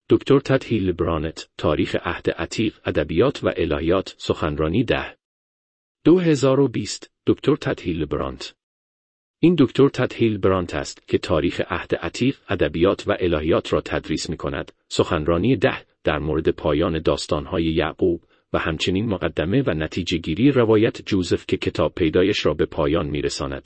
دکتر تد هیلبرانت، تاریخ عهد عتیق، ادبیات و الهیات، سخنرانی 10. 2020 دکتر تد هیلبرانت. این دکتر تد هیلبرانت است که تاریخ عهد عتیق، ادبیات و الهیات را تدریس می‌کند. سخنرانی 10 در مورد پایان داستان‌های یعقوب و همچنین مقدمه و نتیجه گیری روایت جوزف که کتاب پیدایش را به پایان می‌رساند.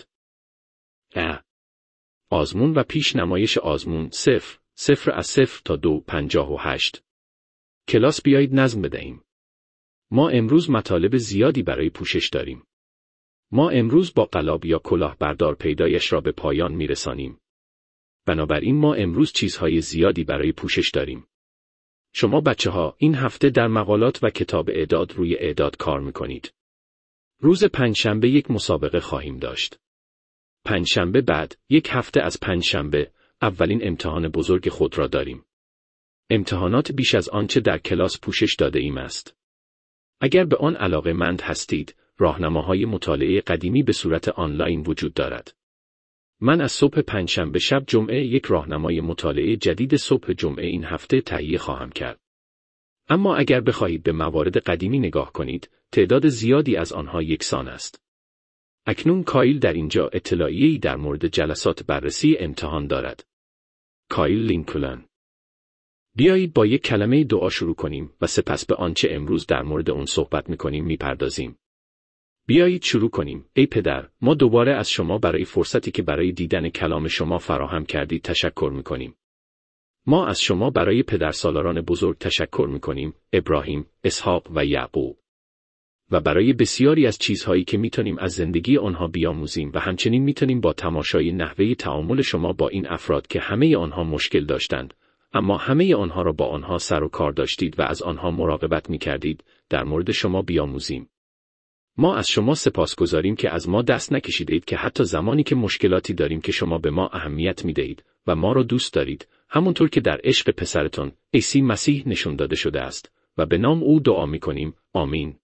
آزمون و پیش نمایش آزمون 0 از 0 تا 2:58. کلاس بیایید نظم بدهیم. ما امروز مطالب زیادی برای پوشش داریم. ما امروز با قلاب یا کلاهبردار پیدایش را به پایان میرسانیم. بنابراین ما امروز چیزهای زیادی برای پوشش داریم. شما بچه‌ها این هفته در مقالات و کتاب اعداد روی اعداد کار میکنید. روز پنجشنبه یک مسابقه خواهیم داشت. پنجشنبه بعد، یک هفته از پنجشنبه، اولین امتحان بزرگ خود را داریم. امتحانات بیش از آنچه در کلاس پوشش داده ایم است. اگر به آن علاقه‌مند هستید، راهنماهای مطالعه قدیمی به صورت آنلاین وجود دارد. من از صبح پنجشنبه شب جمعه یک راهنمای مطالعه جدید صبح جمعه این هفته تهیه خواهم کرد. اما اگر بخواهید به موارد قدیمی نگاه کنید، تعداد زیادی از آنها یکسان است. اکنون کایل در اینجا اطلاعیه‌ای در مورد جلسات بررسی امتحان دارد. کایل لینکلن. بیایید با یک کلمه دعا شروع کنیم و سپس به آنچه امروز در مورد اون صحبت می‌کنیم می‌پردازیم. بیایید شروع کنیم. ای پدر، ما دوباره از شما برای فرصتی که برای دیدن کلام شما فراهم کردید تشکر می‌کنیم. ما از شما برای پدرسالاران بزرگ تشکر می‌کنیم، ابراهیم، اسحاق و یعقوب. و برای بسیاری از چیزهایی که میتونیم از زندگی آنها بیاموزیم و همچنین میتونیم با تماشای نحوه تعامل شما با این افراد که همه آنها مشکل داشتند، اما همه آنها را با آنها سر و کار داشتید و از آنها مراقبت میکردید، در مورد شما بیاموزیم. ما از شما سپاسگزاریم که از ما دست نکشیدید که حتی زمانی که مشکلاتی داریم که شما به ما اهمیت میدهید و ما را دوست دارید، همونطور که در عشق پسرتون عیسی مسیح نشون داده شده است و به نام او دعا میکنیم. آمین.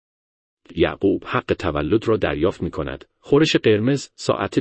یعقوب حق تولد را دریافت می‌کند. خورش قرمز ساعت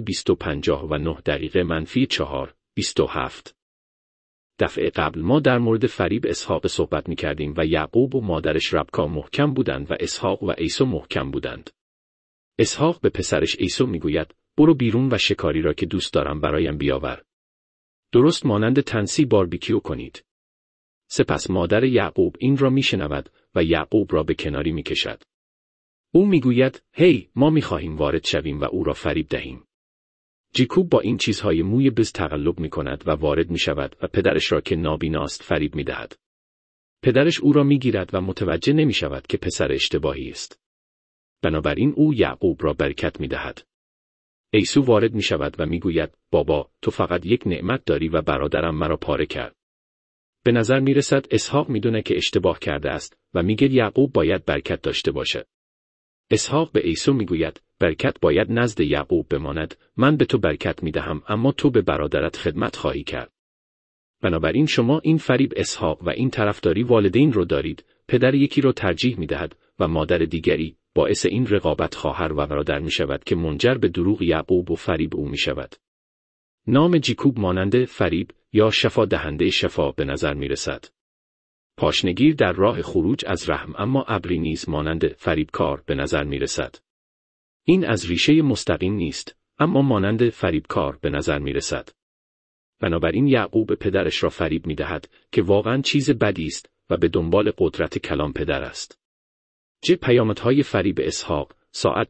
20:59-4:27. دفعه قبل ما در مورد فریب اسحاق صحبت می‌کردیم و یعقوب و مادرش ربکا محکم بودند و اسحاق و عیسی محکم بودند. اسحاق به پسرش عیسی می‌گوید: برو بیرون و شکاری را که دوست دارم برایم بیاور. درست مانند تنسی باربیکیو کنید. سپس مادر یعقوب این را می‌شنود و یعقوب را به کناری می‌کشد. او میگوید: هی، ما میخواهیم وارد شویم و او را فریب دهیم. جیکوب با این چیزهای موی بز تقلب میکند و وارد میشود و پدرش را که نابیناست فریب میدهد. پدرش او را میگیرد و متوجه نمیشود که پسر اشتباهی است. بنابراین او یعقوب را برکت میدهد. عیسی وارد میشود و میگوید: بابا، تو فقط یک نعمت داری و برادرم مرا پاره کرد. به نظر میرسد اسحاق میدونه که اشتباه کرده است و میگه یعقوب باید برکت داشته باشد. اسحاق به عیسی میگوید: برکت باید نزد یعقوب بماند، من به تو برکت میدهم اما تو به برادرت خدمت خواهی کرد. بنابراین شما این فریب اسحاق و این طرفداری والدین رو دارید، پدر یکی رو ترجیح میدهد و مادر دیگری، باعث این رقابت خواهر و برادر میشود که منجر به دروغ یعقوب و فریب او میشود. نام جیکوب مانند فریب یا شفا دهنده شفا به نظر میرسد. پاشنگیر در راه خروج از رحم اما ابری نیز مانند فریبکار به نظر می رسد. این از ریشه مستقیم نیست، اما مانند فریبکار به نظر می رسد. بنابراین یعقوب پدرش را فریب می دهد که واقعا چیز بدی است و به دنبال قدرت کلام پدر است. پیامدهای فریب اسحاق ساعت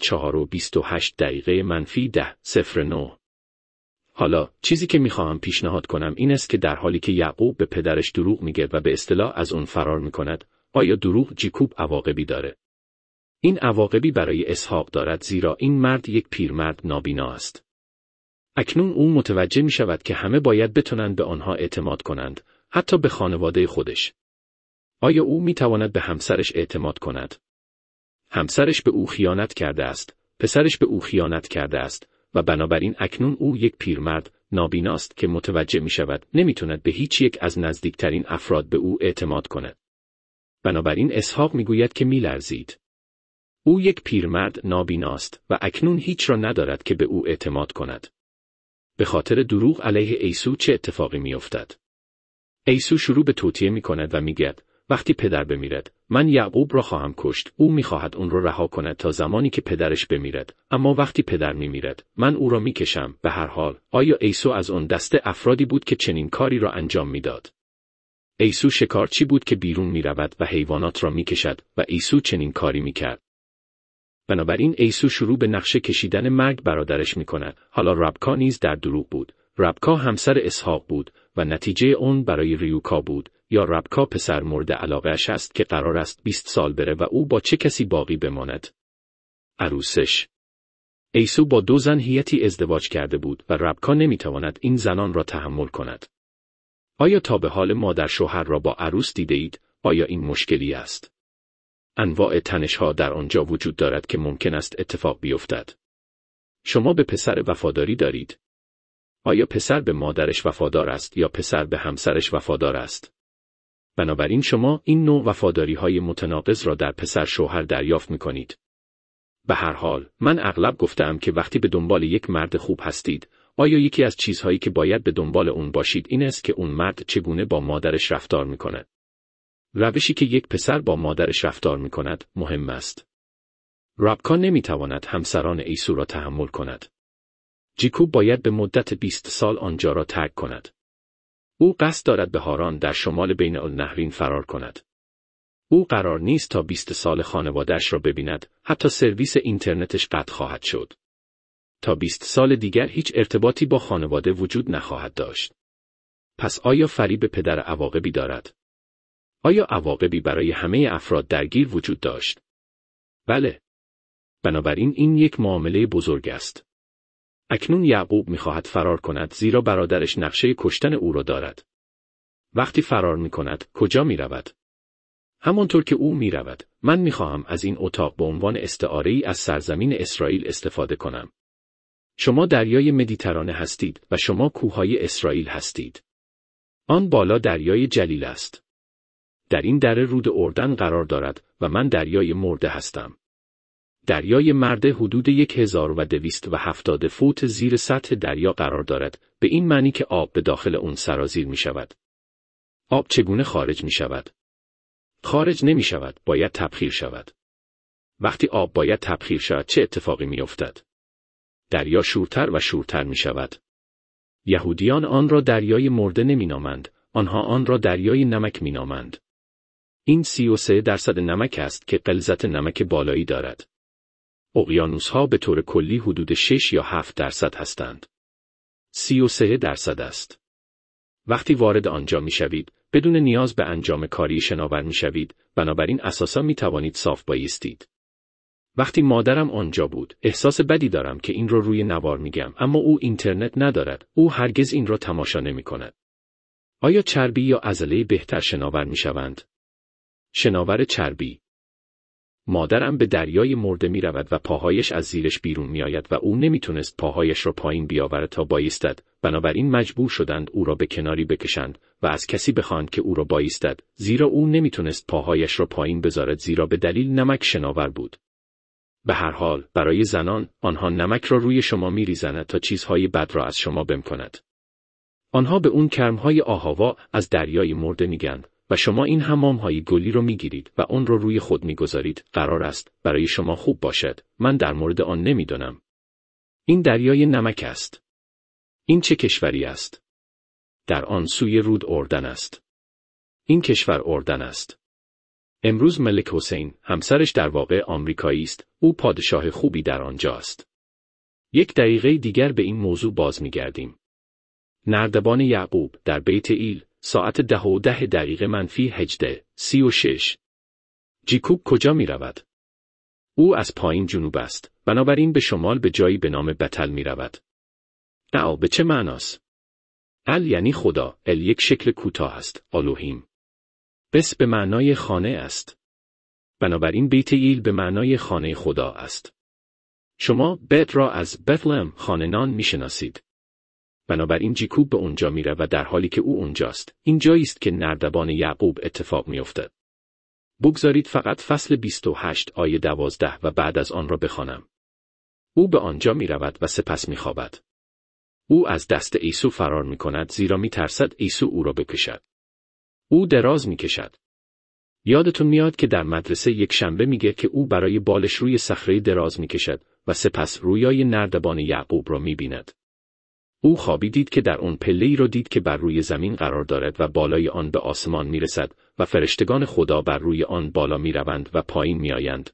4:28-10:09. حالا چیزی که میخواهم پیشنهاد کنم این است که در حالی که یعقوب به پدرش دروغ میگه و به اصطلاح از اون فرار میکند، آیا دروغ جیکوب عواقبی داره؟ این عواقبی برای اسحاق دارد زیرا این مرد یک پیرمرد نابینا است. اکنون او متوجه میشود که همه باید بتونن به آنها اعتماد کنند، حتی به خانواده خودش. آیا او میتواند به همسرش اعتماد کند؟ همسرش به او خیانت کرده است، پسرش به او خیانت کرده است. و بنابراین اکنون او یک پیرمرد نابیناست که متوجه می شود نمیتوند به هیچ یک از نزدیکترین افراد به او اعتماد کند. بنابراین اسحاق میگوید که میلرزید. او یک پیرمرد نابیناست و اکنون هیچ را ندارد که به او اعتماد کند. به خاطر دروغ علیه عیسی چه اتفاقی میافتد؟ عیسی شروع به توطئه می‌کند و می‌گوید وقتی پدر بمیرد من یعقوب را خواهم کشت. او می‌خواهد اون را رها کند تا زمانی که پدرش بمیرد، اما وقتی پدر می‌میرد من او را می‌کشم. به هر حال آیا عیسی از اون دسته افرادی بود که چنین کاری را انجام می‌داد؟ عیسی شکارچی بود که بیرون می‌رود و حیوانات را می‌کشد و عیسی چنین کاری می‌کرد. بنابراین عیسی شروع به نقشه کشیدن مرگ برادرش می‌کند. حالا ربکا نیز در دروغ بود. ربکا همسر اسحاق بود و نتیجه اون برای ریوکا بود. یا ربکا پسر مورد علاقه‌اش است که قرار است 20 سال بره و او با چه کسی باقی بماند؟ عروسش. عیسی با 2 زن هیتی ازدواج کرده بود و ربکا نمیتواند این زنان را تحمل کند. آیا تا به حال مادر شوهر را با عروس دیده اید؟ آیا این مشکلی است؟ انواع تنش‌ها در آنجا وجود دارد که ممکن است اتفاق بیفتد. شما به پسر وفاداری دارید. آیا پسر به مادرش وفادار است یا پسر به همسرش وفادار است؟ بنابراین شما این نوع وفاداری‌های متناقض را در پسر شوهر دریافت می‌کنید. به هر حال، من اغلب گفتم که وقتی به دنبال یک مرد خوب هستید، آیا یکی از چیزهایی که باید به دنبال اون باشید این است که اون مرد چگونه با مادرش رفتار می‌کند؟ روشی که یک پسر با مادرش رفتار می‌کند مهم است. ربکا نمی‌تواند همسران عیسی را تحمل کند. جیکوب باید به مدت 20 سال آنجا را ترک کند. او قصد دارد به هاران در شمال بین النهرین فرار کند. او قرار نیست تا 20 سال خانواده‌اش را ببیند، حتی سرویس اینترنتش قطع خواهد شد. تا 20 سال دیگر هیچ ارتباطی با خانواده وجود نخواهد داشت. پس آیا فریب پدر عواقبی دارد؟ آیا عواقبی برای همه افراد درگیر وجود داشت؟ بله. بنابراین این یک معامله بزرگ است. اکنون یعقوب می‌خواهد فرار کند زیرا برادرش نقشه کشتن او را دارد. وقتی فرار می‌کند، کجا می‌رود؟ همانطور که او می‌رود، من می‌خواهم از این اتاق به عنوان استعاره‌ای از سرزمین اسرائیل استفاده کنم. شما دریای مدیترانه هستید و شما کوههای اسرائیل هستید. آن بالا دریای جلیل است. در این دره رود اردن قرار دارد و من دریای مرده هستم. دریای مرده حدود 1270 فوت زیر سطح دریا قرار دارد، به این معنی که آب به داخل اون سرازیر می شود. آب چگونه خارج می شود؟ خارج نمی شود، باید تبخیر شود. وقتی آب باید تبخیر شود چه اتفاقی می افتد؟ دریا شورتر و شورتر می شود. یهودیان آن را دریای مرده نمی نامند، آنها آن را دریای نمک می نامند. این 33% نمک است که غلظت نمک بالایی دارد. اقیانوس‌ها به طور کلی حدود 6 یا 7% هستند. 33% است. وقتی وارد آنجا می‌شوید، بدون نیاز به انجام کاری شناور می‌شوید، بنابراین اساساً می‌توانید صاف بایستید. وقتی مادرم آنجا بود، احساس بدی دارم که این رو روی نوار میگم، اما او اینترنت ندارد. او هرگز این را تماشا نمی‌کند. آیا چربی یا عضله بهتر شناور می‌شوند؟ شناور چربی. مادرم به دریای مرده می رود و پاهایش از زیرش بیرون می آید و او نمی تونست پاهایش را پایین بیاورد تا بایستد، بنابراین مجبور شدند او را به کناری بکشند و از کسی بخواند که او را بایستد، زیرا او نمی تونست پاهایش را پایین بذارد زیرا به دلیل نمک شناور بود. به هر حال، برای زنان، آنها نمک را روی شما می ریزند تا چیزهای بد را از شما بمکند. آنها به اون کرمهای آهاوا از دریای مرده میگن. و شما این حمام‌های گلی رو میگیرید و اون رو روی خود میگذارید. قرار است برای شما خوب باشد. من در مورد آن نمیدانم. این دریای نمک است. این چه کشوری است؟ در آن سوی رود اردن است. این کشور اردن است. امروز ملک حسین، همسرش در واقع آمریکایی است. او پادشاه خوبی در آنجا است. 1 دقیقه دیگر به این موضوع باز میگردیم. نردبان یعقوب در بیت ایل ساعت 10:10 -18:36. جیکوب کجا می رود؟ او از پایین جنوب است، بنابراین به شمال به جایی به نام بتل می رود. ال به چه معناست؟ ال یعنی خدا، ال یک شکل کوتاه است، الوهیم. بس به معنای خانه است. بنابراین بیت ایل به معنای خانه خدا است. شما بیت را از بتلهم خانه نان می شناسید. بنابراین جیکوب به اونجا میره و در حالی که او اونجاست، این جایی است که نردبان یعقوب اتفاق میافتد. بگذارید فقط فصل 28 آیه 12 و بعد از آن را بخوانم. او به آنجا میرود و سپس میخوابد. او از دست عیسی فرار میکند زیرا میترسد عیسی او را بکشد. او دراز میکشد. یادتون میاد که در مدرسه یک شنبه میگه که او برای بالش روی صخره دراز میکشد و سپس رویای نردبان یعقوب را میبیند. او خوابی دید که در آن پله‌ای را دید که بر روی زمین قرار دارد و بالای آن به آسمان میرسد و فرشتگان خدا بر روی آن بالا میروند و پایین میآیند.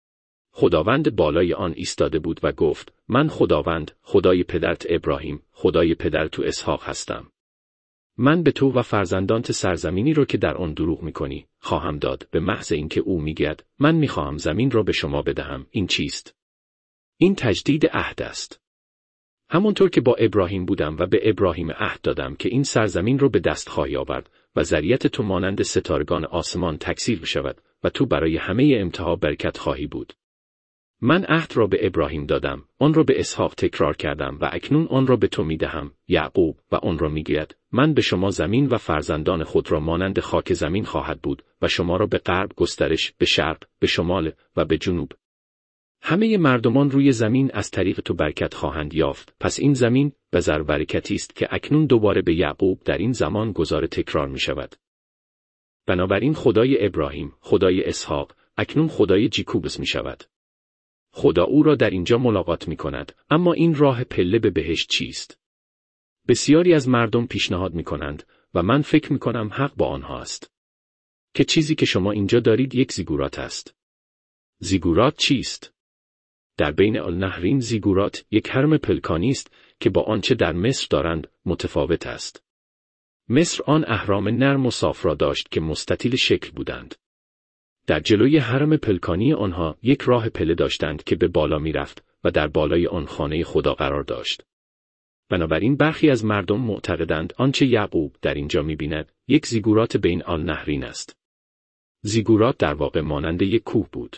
خداوند بالای آن ایستاده بود و گفت: من خداوند، خدای پدرت ابراهیم، خدای پدر تو اسحاق هستم. من به تو و فرزندانت سرزمینی رو که در آن دروغ میکنی خواهم داد، به محض اینکه او میگوید من میخواهم زمین را به شما بدهم. این چیست؟ این تجدید عهد است. همونطور که با ابراهیم بودم و به ابراهیم عهد دادم که این سرزمین رو به دست خواهی آورد و ذریت تو مانند ستارگان آسمان تکثیر بشود و تو برای همه امتها برکت خواهی بود. من عهد را به ابراهیم دادم، آن را به اسحاق تکرار کردم و اکنون آن را به تو میدهم، یعقوب، و آن را میگوید: من به شما زمین و فرزندان خود را مانند خاک زمین خواهد بود و شما را به غرب گسترش، به شرق، به شمال و به جنوب. همه مردمان روی زمین از طریق تو برکت خواهند یافت. پس این زمین بذر برکتی است که اکنون دوباره به یعقوب در این زمان گذار تکرار می شود. بنابراین خدای ابراهیم، خدای اسحاق، اکنون خدای جیکوبس می شود. خدا او را در اینجا ملاقات می کند. اما این راه پله به بهشت چیست؟ بسیاری از مردم پیشنهاد می کنند و من فکر می کنم حق با آنها است. که چیزی که شما اینجا دارید یک زیگورات است. زیگورات چیست؟ در بین النهرین زیگورات یک هرم پلکانی است که با آنچه در مصر دارند متفاوت است. مصر آن اهرام نرم و صاف را داشت که مستطیل شکل بودند. در جلوی هرم پلکانی آنها یک راه پله داشتند که به بالا می رفت و در بالای آن خانه خدا قرار داشت. بنابراین برخی از مردم معتقدند آنچه یعقوب در اینجا می بیند یک زیگورات بین النهرین است. زیگورات در واقع مانند یک کوه بود.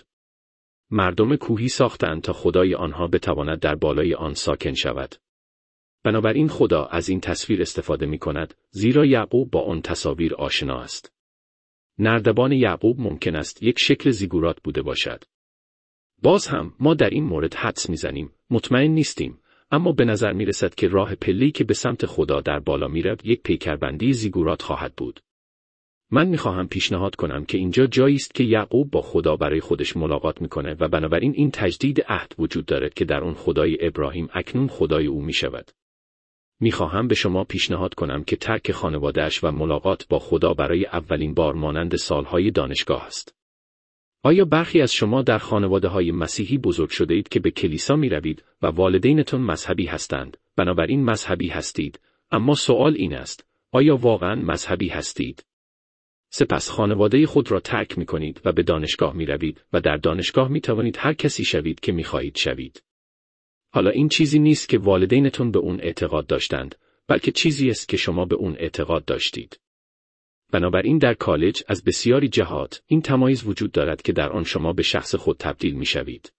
مردم کوهی ساختند تا خدای آنها بتواند در بالای آن ساکن شود. بنابراین خدا از این تصویر استفاده می کند زیرا یعقوب با آن تصاویر آشنا است. نردبان یعقوب ممکن است یک شکل زیگورات بوده باشد. باز هم ما در این مورد حدس میزنیم، مطمئن نیستیم، اما به نظر می رسد که راه پله‌ای که به سمت خدا در بالا می رود یک پیکربندی زیگورات خواهد بود. من میخواهم پیشنهاد کنم که اینجا جایی است که یعقوب با خدا برای خودش ملاقات میکنه و بنابراین این تجدید عهد وجود دارد که در آن خدای ابراهیم اکنون خدای او میشود. میخواهم به شما پیشنهاد کنم که ترک خانواده‌اش و ملاقات با خدا برای اولین بار مانند سالهای دانشگاه است. آیا برخی از شما در خانواده‌های مسیحی بزرگ شده اید که به کلیسا میروید و والدینتون مذهبی هستند، بنابراین مذهبی هستید، اما سوال این است: آیا واقعاً مذهبی هستید؟ سپس خانواده خود را ترک می کنید و به دانشگاه می روید و در دانشگاه می توانید هر کسی شوید که می خواهید شوید. حالا این چیزی نیست که والدینتون به اون اعتقاد داشتند، بلکه چیزی است که شما به اون اعتقاد داشتید. بنابراین در کالج از بسیاری جهات این تمایز وجود دارد که در آن شما به شخص خود تبدیل می شوید.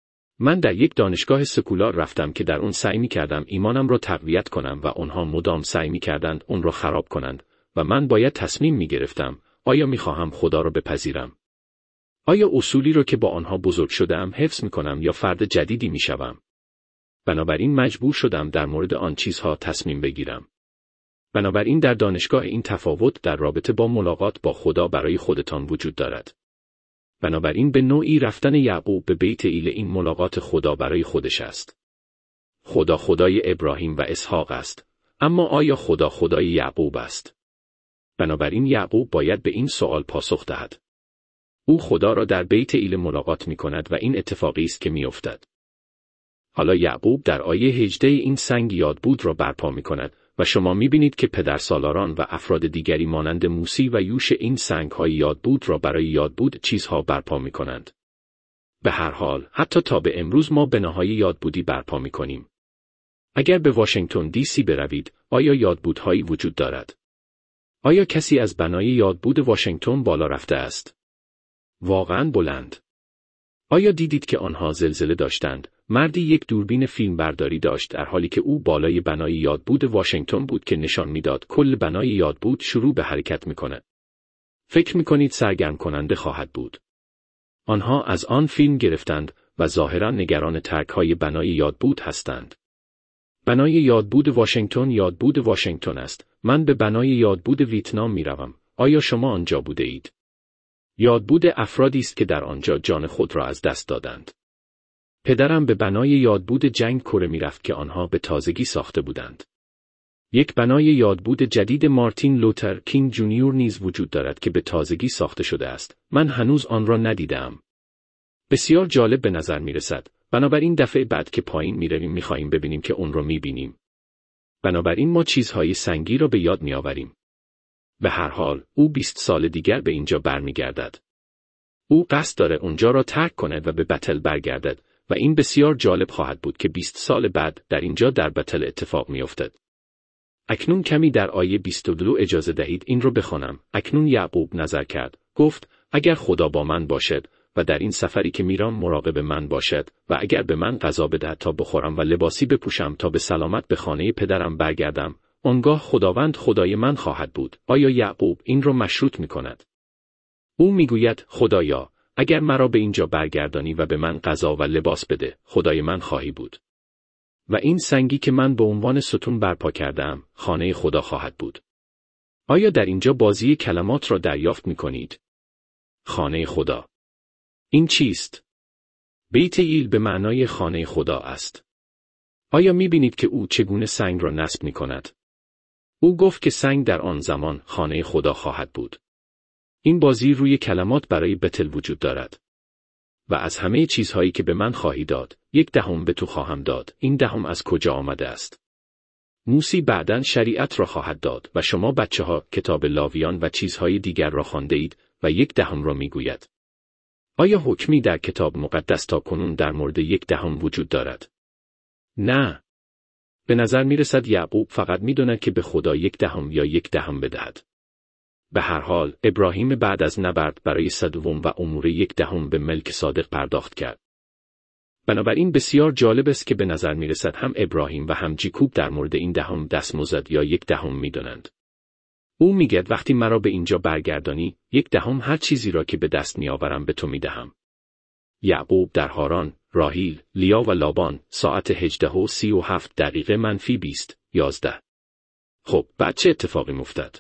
من در یک دانشگاه سکولار رفتم که در اون سعی می کردم ایمانم را تقویت کنم و آنها مدام سعی می کردند اون را خراب کنند و من باید تصمیم می گرفتم آیا می خواهم خدا را بپذیرم؟ آیا اصولی را که با آنها بزرگ شدم حفظ می کنم یا فرد جدیدی می شوم؟ بنابراین مجبور شدم در مورد آن چیزها تصمیم بگیرم. بنابراین در دانشگاه این تفاوت در رابطه با ملاقات با خدا برای خودتان وجود دارد. بنابراین به نوعی رفتن یعقوب به بیت ایل این ملاقات خدا برای خودش است. خدا خدای ابراهیم و اسحاق است، اما آیا خدا خدای یعقوب است؟ بنابراین یعقوب باید به این سوال پاسخ دهد. او خدا را در بیت ایل ملاقات می کند و این اتفاقی است که می افتد. حالا یعقوب در آیه 18 این سنگ یادبود را برپا می کند و شما می بینید که پدرسالاران و افراد دیگری مانند موسی و یوش این سنگ‌های یادبود را برای یادبود چیزها برپا می کنند. به هر حال حتی تا به امروز ما بناهای یادبودی برپا می کنیم. اگر به واشنگتن دی سی بروید، آیا یادبودهایی وجود دارد؟ آیا کسی از بنای یادبود واشنگتن بالا رفته است؟ واقعاً بلند. آیا دیدید که آنها زلزله داشتند؟ مردی یک دوربین فیلمبرداری داشت در حالی که او بالای بنای یادبود واشنگتن بود که نشان میداد کل بنای یادبود شروع به حرکت می‌کند. فکر می‌کنید سرگرم کننده خواهد بود؟ آنها از آن فیلم گرفتند و ظاهراً نگران ترک‌های بنای یادبود هستند. بنای یادبود واشنگتن است. من به بنای یادبود ویتنام می‌روم. آیا شما آنجا بوده اید؟ یادبود افرادی است که در آنجا جان خود را از دست دادند. پدرم به بنای یادبود جنگ کره می‌رفت که آنها به تازگی ساخته بودند. یک بنای یادبود جدید مارتین لوتر کینگ جونیور نیز وجود دارد که به تازگی ساخته شده است. من هنوز آن را ندیدم. بسیار جالب به نظر می‌رسد. بنابراین دفعه بعد که پایین می‌رویم می‌خواهیم ببینیم که اون رو می‌بینیم. بنابراین ما چیزهای سنگی را به یاد می‌آوریم. به هر حال، او 20 سال دیگر به اینجا برمیگردد. او قصد داره اونجا را ترک کند و به بتل برگردد و این بسیار جالب خواهد بود که 20 سال بعد در اینجا در بتل اتفاق می‌افتد. اکنون کمی در آیه 22 اجازه دهید این رو بخوانم. اکنون یعقوب نظر کرد، گفت اگر خدا با من باشد و در این سفری که میرم مراقب من باشد و اگر به من غذا بدهد تا بخورم و لباسی بپوشم تا به سلامت به خانه پدرم برگردم، آنگاه خداوند خدای من خواهد بود. آیا یعقوب این رو مشروط می‌کند؟ او میگوید خدایا، اگر مرا به اینجا برگردانی و به من غذا و لباس بده، خدای من خواهی بود. و این سنگی که من به عنوان ستون برپا کردم، خانه خدا خواهد بود. آیا در اینجا بازی کلمات را دریافت می‌کنید؟ خانه خدا. این چیست؟ بیت ایل به معنای خانه خدا است. آیا می‌بینید که او چگونه سنگ را نصب می‌کند؟ او گفت که سنگ در آن زمان خانه خدا خواهد بود. این بازی روی کلمات برای بتل وجود دارد. و از همه چیزهایی که به من خواهی داد، 1/10 به تو خواهم داد. این 10 از کجا آمده است؟ موسی بعداً شریعت را خواهد داد و شما بچه‌ها کتاب لاویان و چیزهای دیگر را خوانده اید و 1/10 را میگوید. آیا حکمی در کتاب مقدس تا کنون در مورد 1/10 وجود دارد؟ نه. به نظر میرسد یعقوب فقط میداند که به خدا 1/10 یا 1/10 بدهد. به هر حال، ابراهیم بعد از نبرد برای سدوم و امور 1/10 به ملک صادق پرداخت کرد. بنابراین بسیار جالب است که به نظر میرسد هم ابراهیم و هم جیکوب در مورد این 10 دستمزد یا 1/10 میدانند. او میگه وقتی مرا به اینجا برگردانی، 1/10 هر چیزی را که به دست میآورم به تو میدهم. یعقوب در هاران، راهیل، لیا و لابان، ساعت 18:37 -20 11. خب، بعد چه اتفاقی می‌افتد؟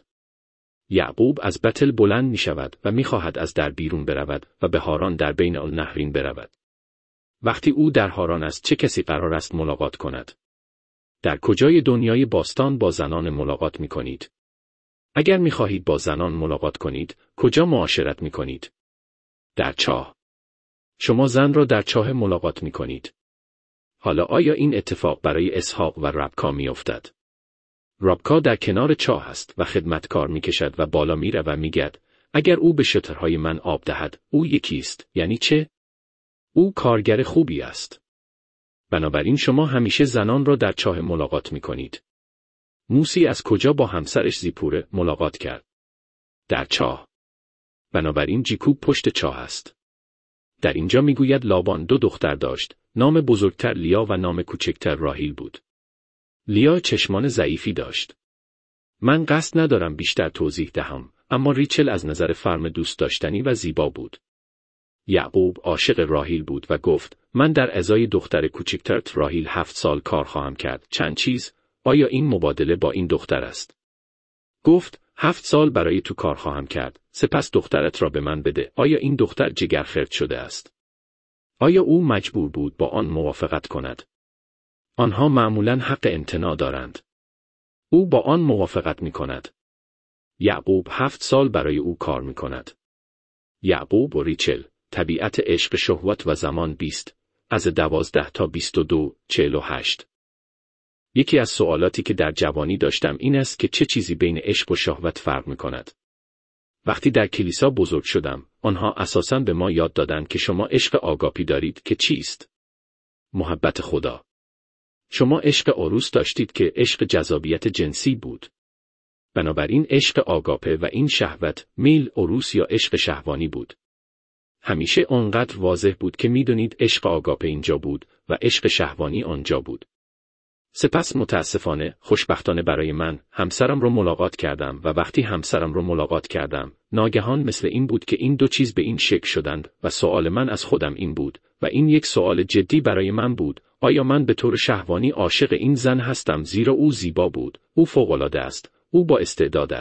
یعقوب از بتل بلند می شود و می خواهد از در بیرون برود و به هاران در بین النهرین برود. وقتی او در هاران است چه کسی قرار است ملاقات کند؟ در کجای دنیای باستان با زنان ملاقات می کنید؟ اگر می خواهید با زنان ملاقات کنید، کجا معاشرت می کنید؟ در چاه. شما زن را در چاه ملاقات می کنید. حالا آیا این اتفاق برای اسحاق و ربکا می افتد؟ ربکا در کنار چاه است و خدمتکار می کشد و بالا می رود و می گد اگر او به شترهای من آب دهد، او یکیست. یعنی چه؟ او کارگر خوبی است. بنابراین شما همیشه زنان را در چاه ملاقات می کنید. موسی از کجا با همسرش زیپوره ملاقات کرد؟ در چاه. بنابراین جیکوب پشت چاه است. در اینجا می گوید لابان 2 دختر داشت، نام بزرگتر لیا و نام کوچکتر راهیل بود. لیا چشمان ضعیفی داشت. من قصد ندارم بیشتر توضیح دهم، اما ریچل از نظر فرم دوست داشتنی و زیبا بود. یعقوب عاشق راهیل بود و گفت من در ازای دختر کوچکترت راهیل 7 سال کار خواهم کرد. چند چیز؟ آیا این مبادله با این دختر است؟ گفت 7 سال برای تو کار خواهم کرد، سپس دخترت را به من بده. آیا این دختر جگرخرد شده است؟ آیا او مجبور بود با آن موافقت کند؟ آنها معمولاً حق امتناع دارند. او با آن موافقت می کند. یعقوب 7 سال برای او کار می کند. یعقوب و ریچل، طبیعت عشق شهوت و زمان 20 از 12 تا 22 48. یکی از سوالاتی که در جوانی داشتم این است که چه چیزی بین عشق و شهوت فرق می کند. وقتی در کلیسا بزرگ شدم، آنها اساساً به ما یاد دادند که شما عشق آگاپی دارید که چیست؟ محبت خدا. شما عشق اروس داشتید که عشق جذابیت جنسی بود. بنابراین عشق آگاپه و این شهوت، میل اروس یا عشق شهوانی بود. همیشه آنقدر واضح بود که میدونید عشق آگاپه اینجا بود و عشق شهوانی آنجا بود. سپس متاسفانه، خوشبختانه برای من، همسرم رو ملاقات کردم و وقتی همسرم رو ملاقات کردم، ناگهان مثل این بود که این 2 چیز به این شکل شدند و سوال من از خودم این بود و این یک سوال جدی برای من بود، آیا من به طور شهوانی عاشق این زن هستم زیرا او زیبا بود، او فوق‌العاده است، او با استعداد است،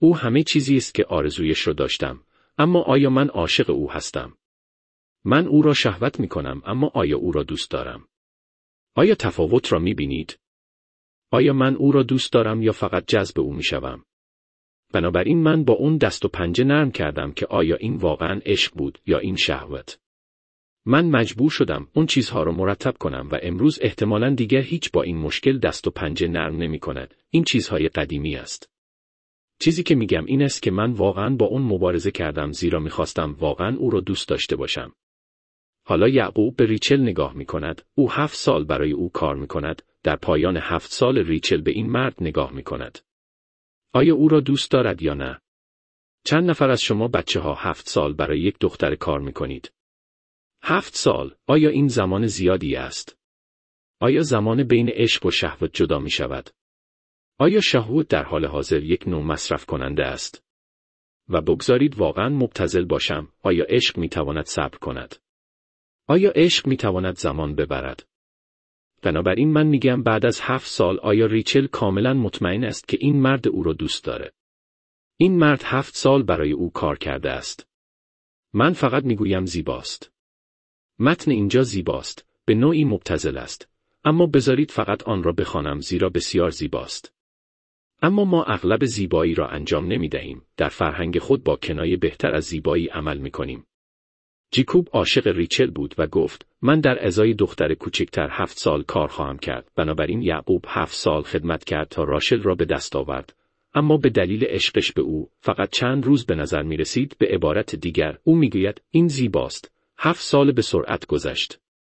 او همه چیزی است که آرزویش را داشتم، اما آیا من عاشق او هستم؟ من او را شهوت می کنم، اما آیا او را دوست دارم؟ آیا تفاوت را می بینید؟ آیا من او را دوست دارم یا فقط جذب او می شوم؟ بنابراین من با اون دست و پنجه نرم کردم که آیا این واقعا عشق بود یا این شهوت. من مجبور شدم اون چیزها را مرتب کنم و امروز احتمالاً دیگر هیچ با این مشکل دست و پنجه نرم نمی کند. این چیزهای قدیمی است. چیزی که میگم این است که من واقعاً با اون مبارزه کردم زیرا میخواستم واقعاً او را دوست داشته باشم. حالا یعقوب به ریچل نگاه می کند. او 7 سال برای او کار می کند. در پایان 7 سال ریچل به این مرد نگاه می کند. آیا او را دوست دارد یا نه؟ چند نفر از شما بچه‌ها 7 سال برای یک دختر کار می کنید؟ 7 سال، آیا این زمان زیادی است؟ آیا زمان بین عشق و شهوت جدا می شود؟ آیا شهوت در حال حاضر یک نوع مصرف کننده است؟ و بگذارید واقعاً مبتذل باشم، آیا عشق می تواند صبر کند؟ آیا عشق می تواند زمان ببرد؟ بنابراین من میگم بعد از 7 سال آیا ریچل کاملا مطمئن است که این مرد او را دوست داره؟ این مرد 7 سال برای او کار کرده است. من فقط میگویم زیباست. متن اینجا زیباست، به نوعی مبتذل است، اما بذارید فقط آن را بخوانم زیرا بسیار زیباست. اما ما اغلب زیبایی را انجام نمیدهیم، در فرهنگ خود با کنایه بهتر از زیبایی عمل میکنیم. جیکوب عاشق ریچل بود و گفت من در ازای دختر کوچکتر 7 سال کار خواهم کرد. بنابراین یعقوب 7 سال خدمت کرد تا راشل را به دست آورد. اما به دلیل عشقش به او فقط چند روز به نظر می رسید. به عبارت دیگر او می گوید این زیباست. 7 سال به سرعت گذشت.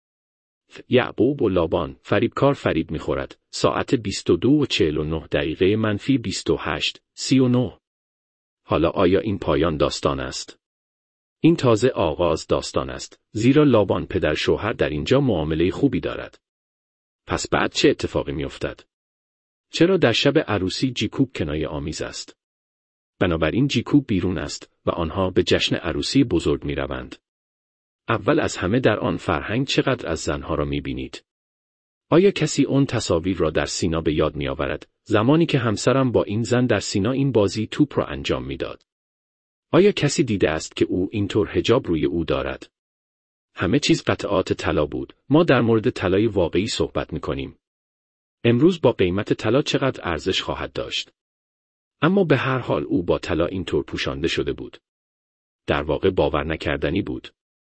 یعقوب و لابان فریبکار فریب می خورد. ساعت 22:49 منفی 28:39. حالا آیا این پایان داستان است؟ این تازه آغاز داستان است، زیرا لابان پدر شوهر در اینجا معامله خوبی دارد. پس بعد چه اتفاقی میافتد؟ چرا در شب عروسی جیکوب کنایه آمیز است؟ بنابراین جیکوب بیرون است و آنها به جشن عروسی بزرگ می روند. اول از همه در آن فرهنگ چقدر از زنها را می بینید؟ آیا کسی اون تصاویر را در سینا به یاد می آورد؟ زمانی که همسرم با این زن در سینا این بازی توپ را انجام می داد. آیا کسی دیده است که او اینطور حجاب روی او دارد؟ همه چیز قطعات طلا بود. ما در مورد طلای واقعی صحبت می کنیم. امروز با قیمت طلا چقدر ارزش خواهد داشت؟ اما به هر حال او با طلا اینطور پوشانده شده بود. در واقع باور نکردنی بود.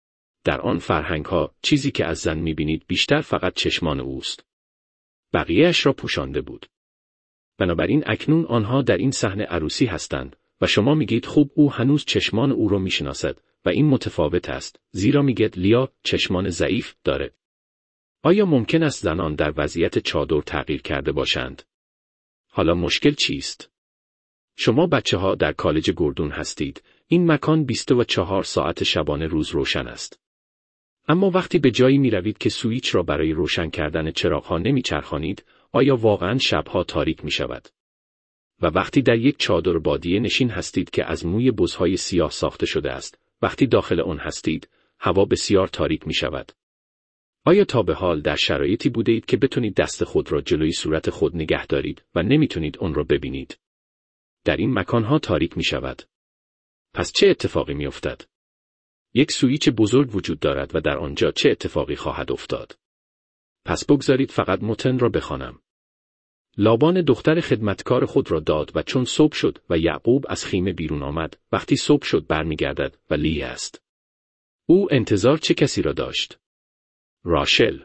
در آن فرهنگ ها چیزی که از زن می بینید بیشتر فقط چشمان اوست. بقیه‌اش را پوشانده بود. بنابراین اکنون آنها در این صحنه عروسی هستند. و شما میگید خوب او هنوز چشمان او را میشناسد و این متفاوت است، زیرا میگید لیا چشمان ضعیف داره. آیا ممکن است زنان در وضعیت چادر تغییر کرده باشند؟ حالا مشکل چیست؟ شما بچه‌ها در کالج گردون هستید. این مکان 24 ساعت شبانه روز روشن است. اما وقتی به جایی میروید که سوئیچ را برای روشن کردن چراغ‌ها نمیچرخانید، آیا واقعاً شب‌ها تاریک میشود؟ و وقتی در یک چادر بادیه نشین هستید که از موی بزهای سیاه ساخته شده است، وقتی داخل آن هستید، هوا بسیار تاریک می شود. آیا تا به حال در شرایطی بوده اید که بتونید دست خود را جلوی صورت خود نگه دارید و نمیتونید آن را ببینید؟ در این مکانها تاریک می شود. پس چه اتفاقی می افتد؟ یک سوئیچ بزرگ وجود دارد و در آنجا چه اتفاقی خواهد افتاد؟ پس بگذارید فقط متن را بخوانم. لابان دختر خدمتکار خود را داد و چون صبح شد و یعقوب از خیمه بیرون آمد، وقتی صبح شد برمیگردد و لی است. او انتظار چه کسی را داشت؟ راشل.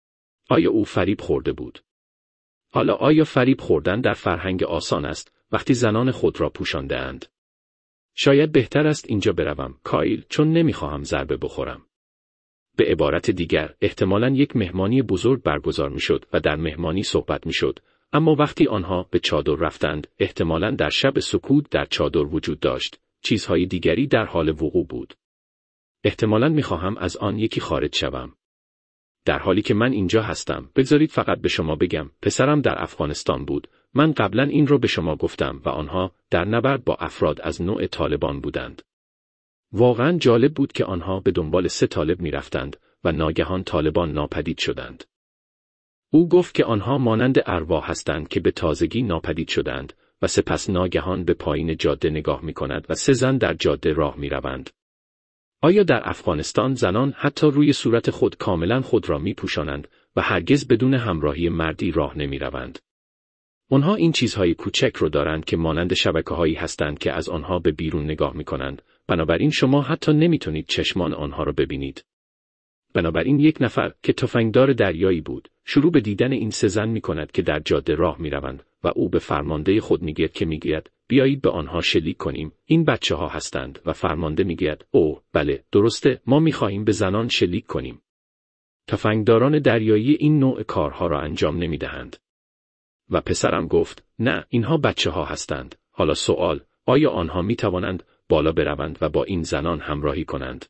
آیا او فریب خورده بود؟ حالا آیا فریب خوردن در فرهنگ آسان است وقتی زنان خود را پوشانده اند؟ شاید بهتر است اینجا بروم، کایل، چون نمیخواهم ضربه بخورم. به عبارت دیگر، احتمالاً یک مهمانی بزرگ برگزار میشد و در مهمانی صحبت میشد. اما وقتی آنها به چادر رفتند، احتمالاً در شب سکوت در چادر وجود داشت، چیزهای دیگری در حال وقوع بود. احتمالاً میخواهم از آن یکی خارج شوم. در حالی که من اینجا هستم، بگذارید فقط به شما بگم، پسرم در افغانستان بود. من قبلا این رو به شما گفتم و آنها در نبرد با افراد از نوع طالبان بودند. واقعاً جالب بود که آنها به دنبال 3 طالب میرفتند و ناگهان طالبان ناپدید شدند. او گفت که آنها مانند ارواح هستند که به تازگی ناپدید شدند و سپس ناگهان به پایین جاده نگاه می‌کند و 3 زن در جاده راه می‌روند. آیا در افغانستان زنان حتی روی صورت خود کاملا خود را می‌پوشانند و هرگز بدون همراهی مردی راه نمی‌روند؟ آنها این چیزهای کوچک رو دارند که مانند شبکه‌هایی هستند که از آنها به بیرون نگاه می‌کنند، بنابراین شما حتی نمی‌تونید چشمان آنها را ببینید. بنابراین یک نفر که تفنگدار دریایی بود، شروع به دیدن این 3 زن می‌کند که در جاده راه می‌روند و او به فرمانده خود میگوید بیایید به آنها شلیک کنیم، این بچه‌ها هستند و فرمانده میگوید اوه بله درسته، ما می‌خواهیم به زنان شلیک کنیم. تفنگداران دریایی این نوع کارها را انجام نمی‌دهند. و پسرم گفت نه، اینها بچه‌ها هستند. حالا سوال، آیا آنها می‌توانند بالا بروند و با این زنان همراهی کنند؟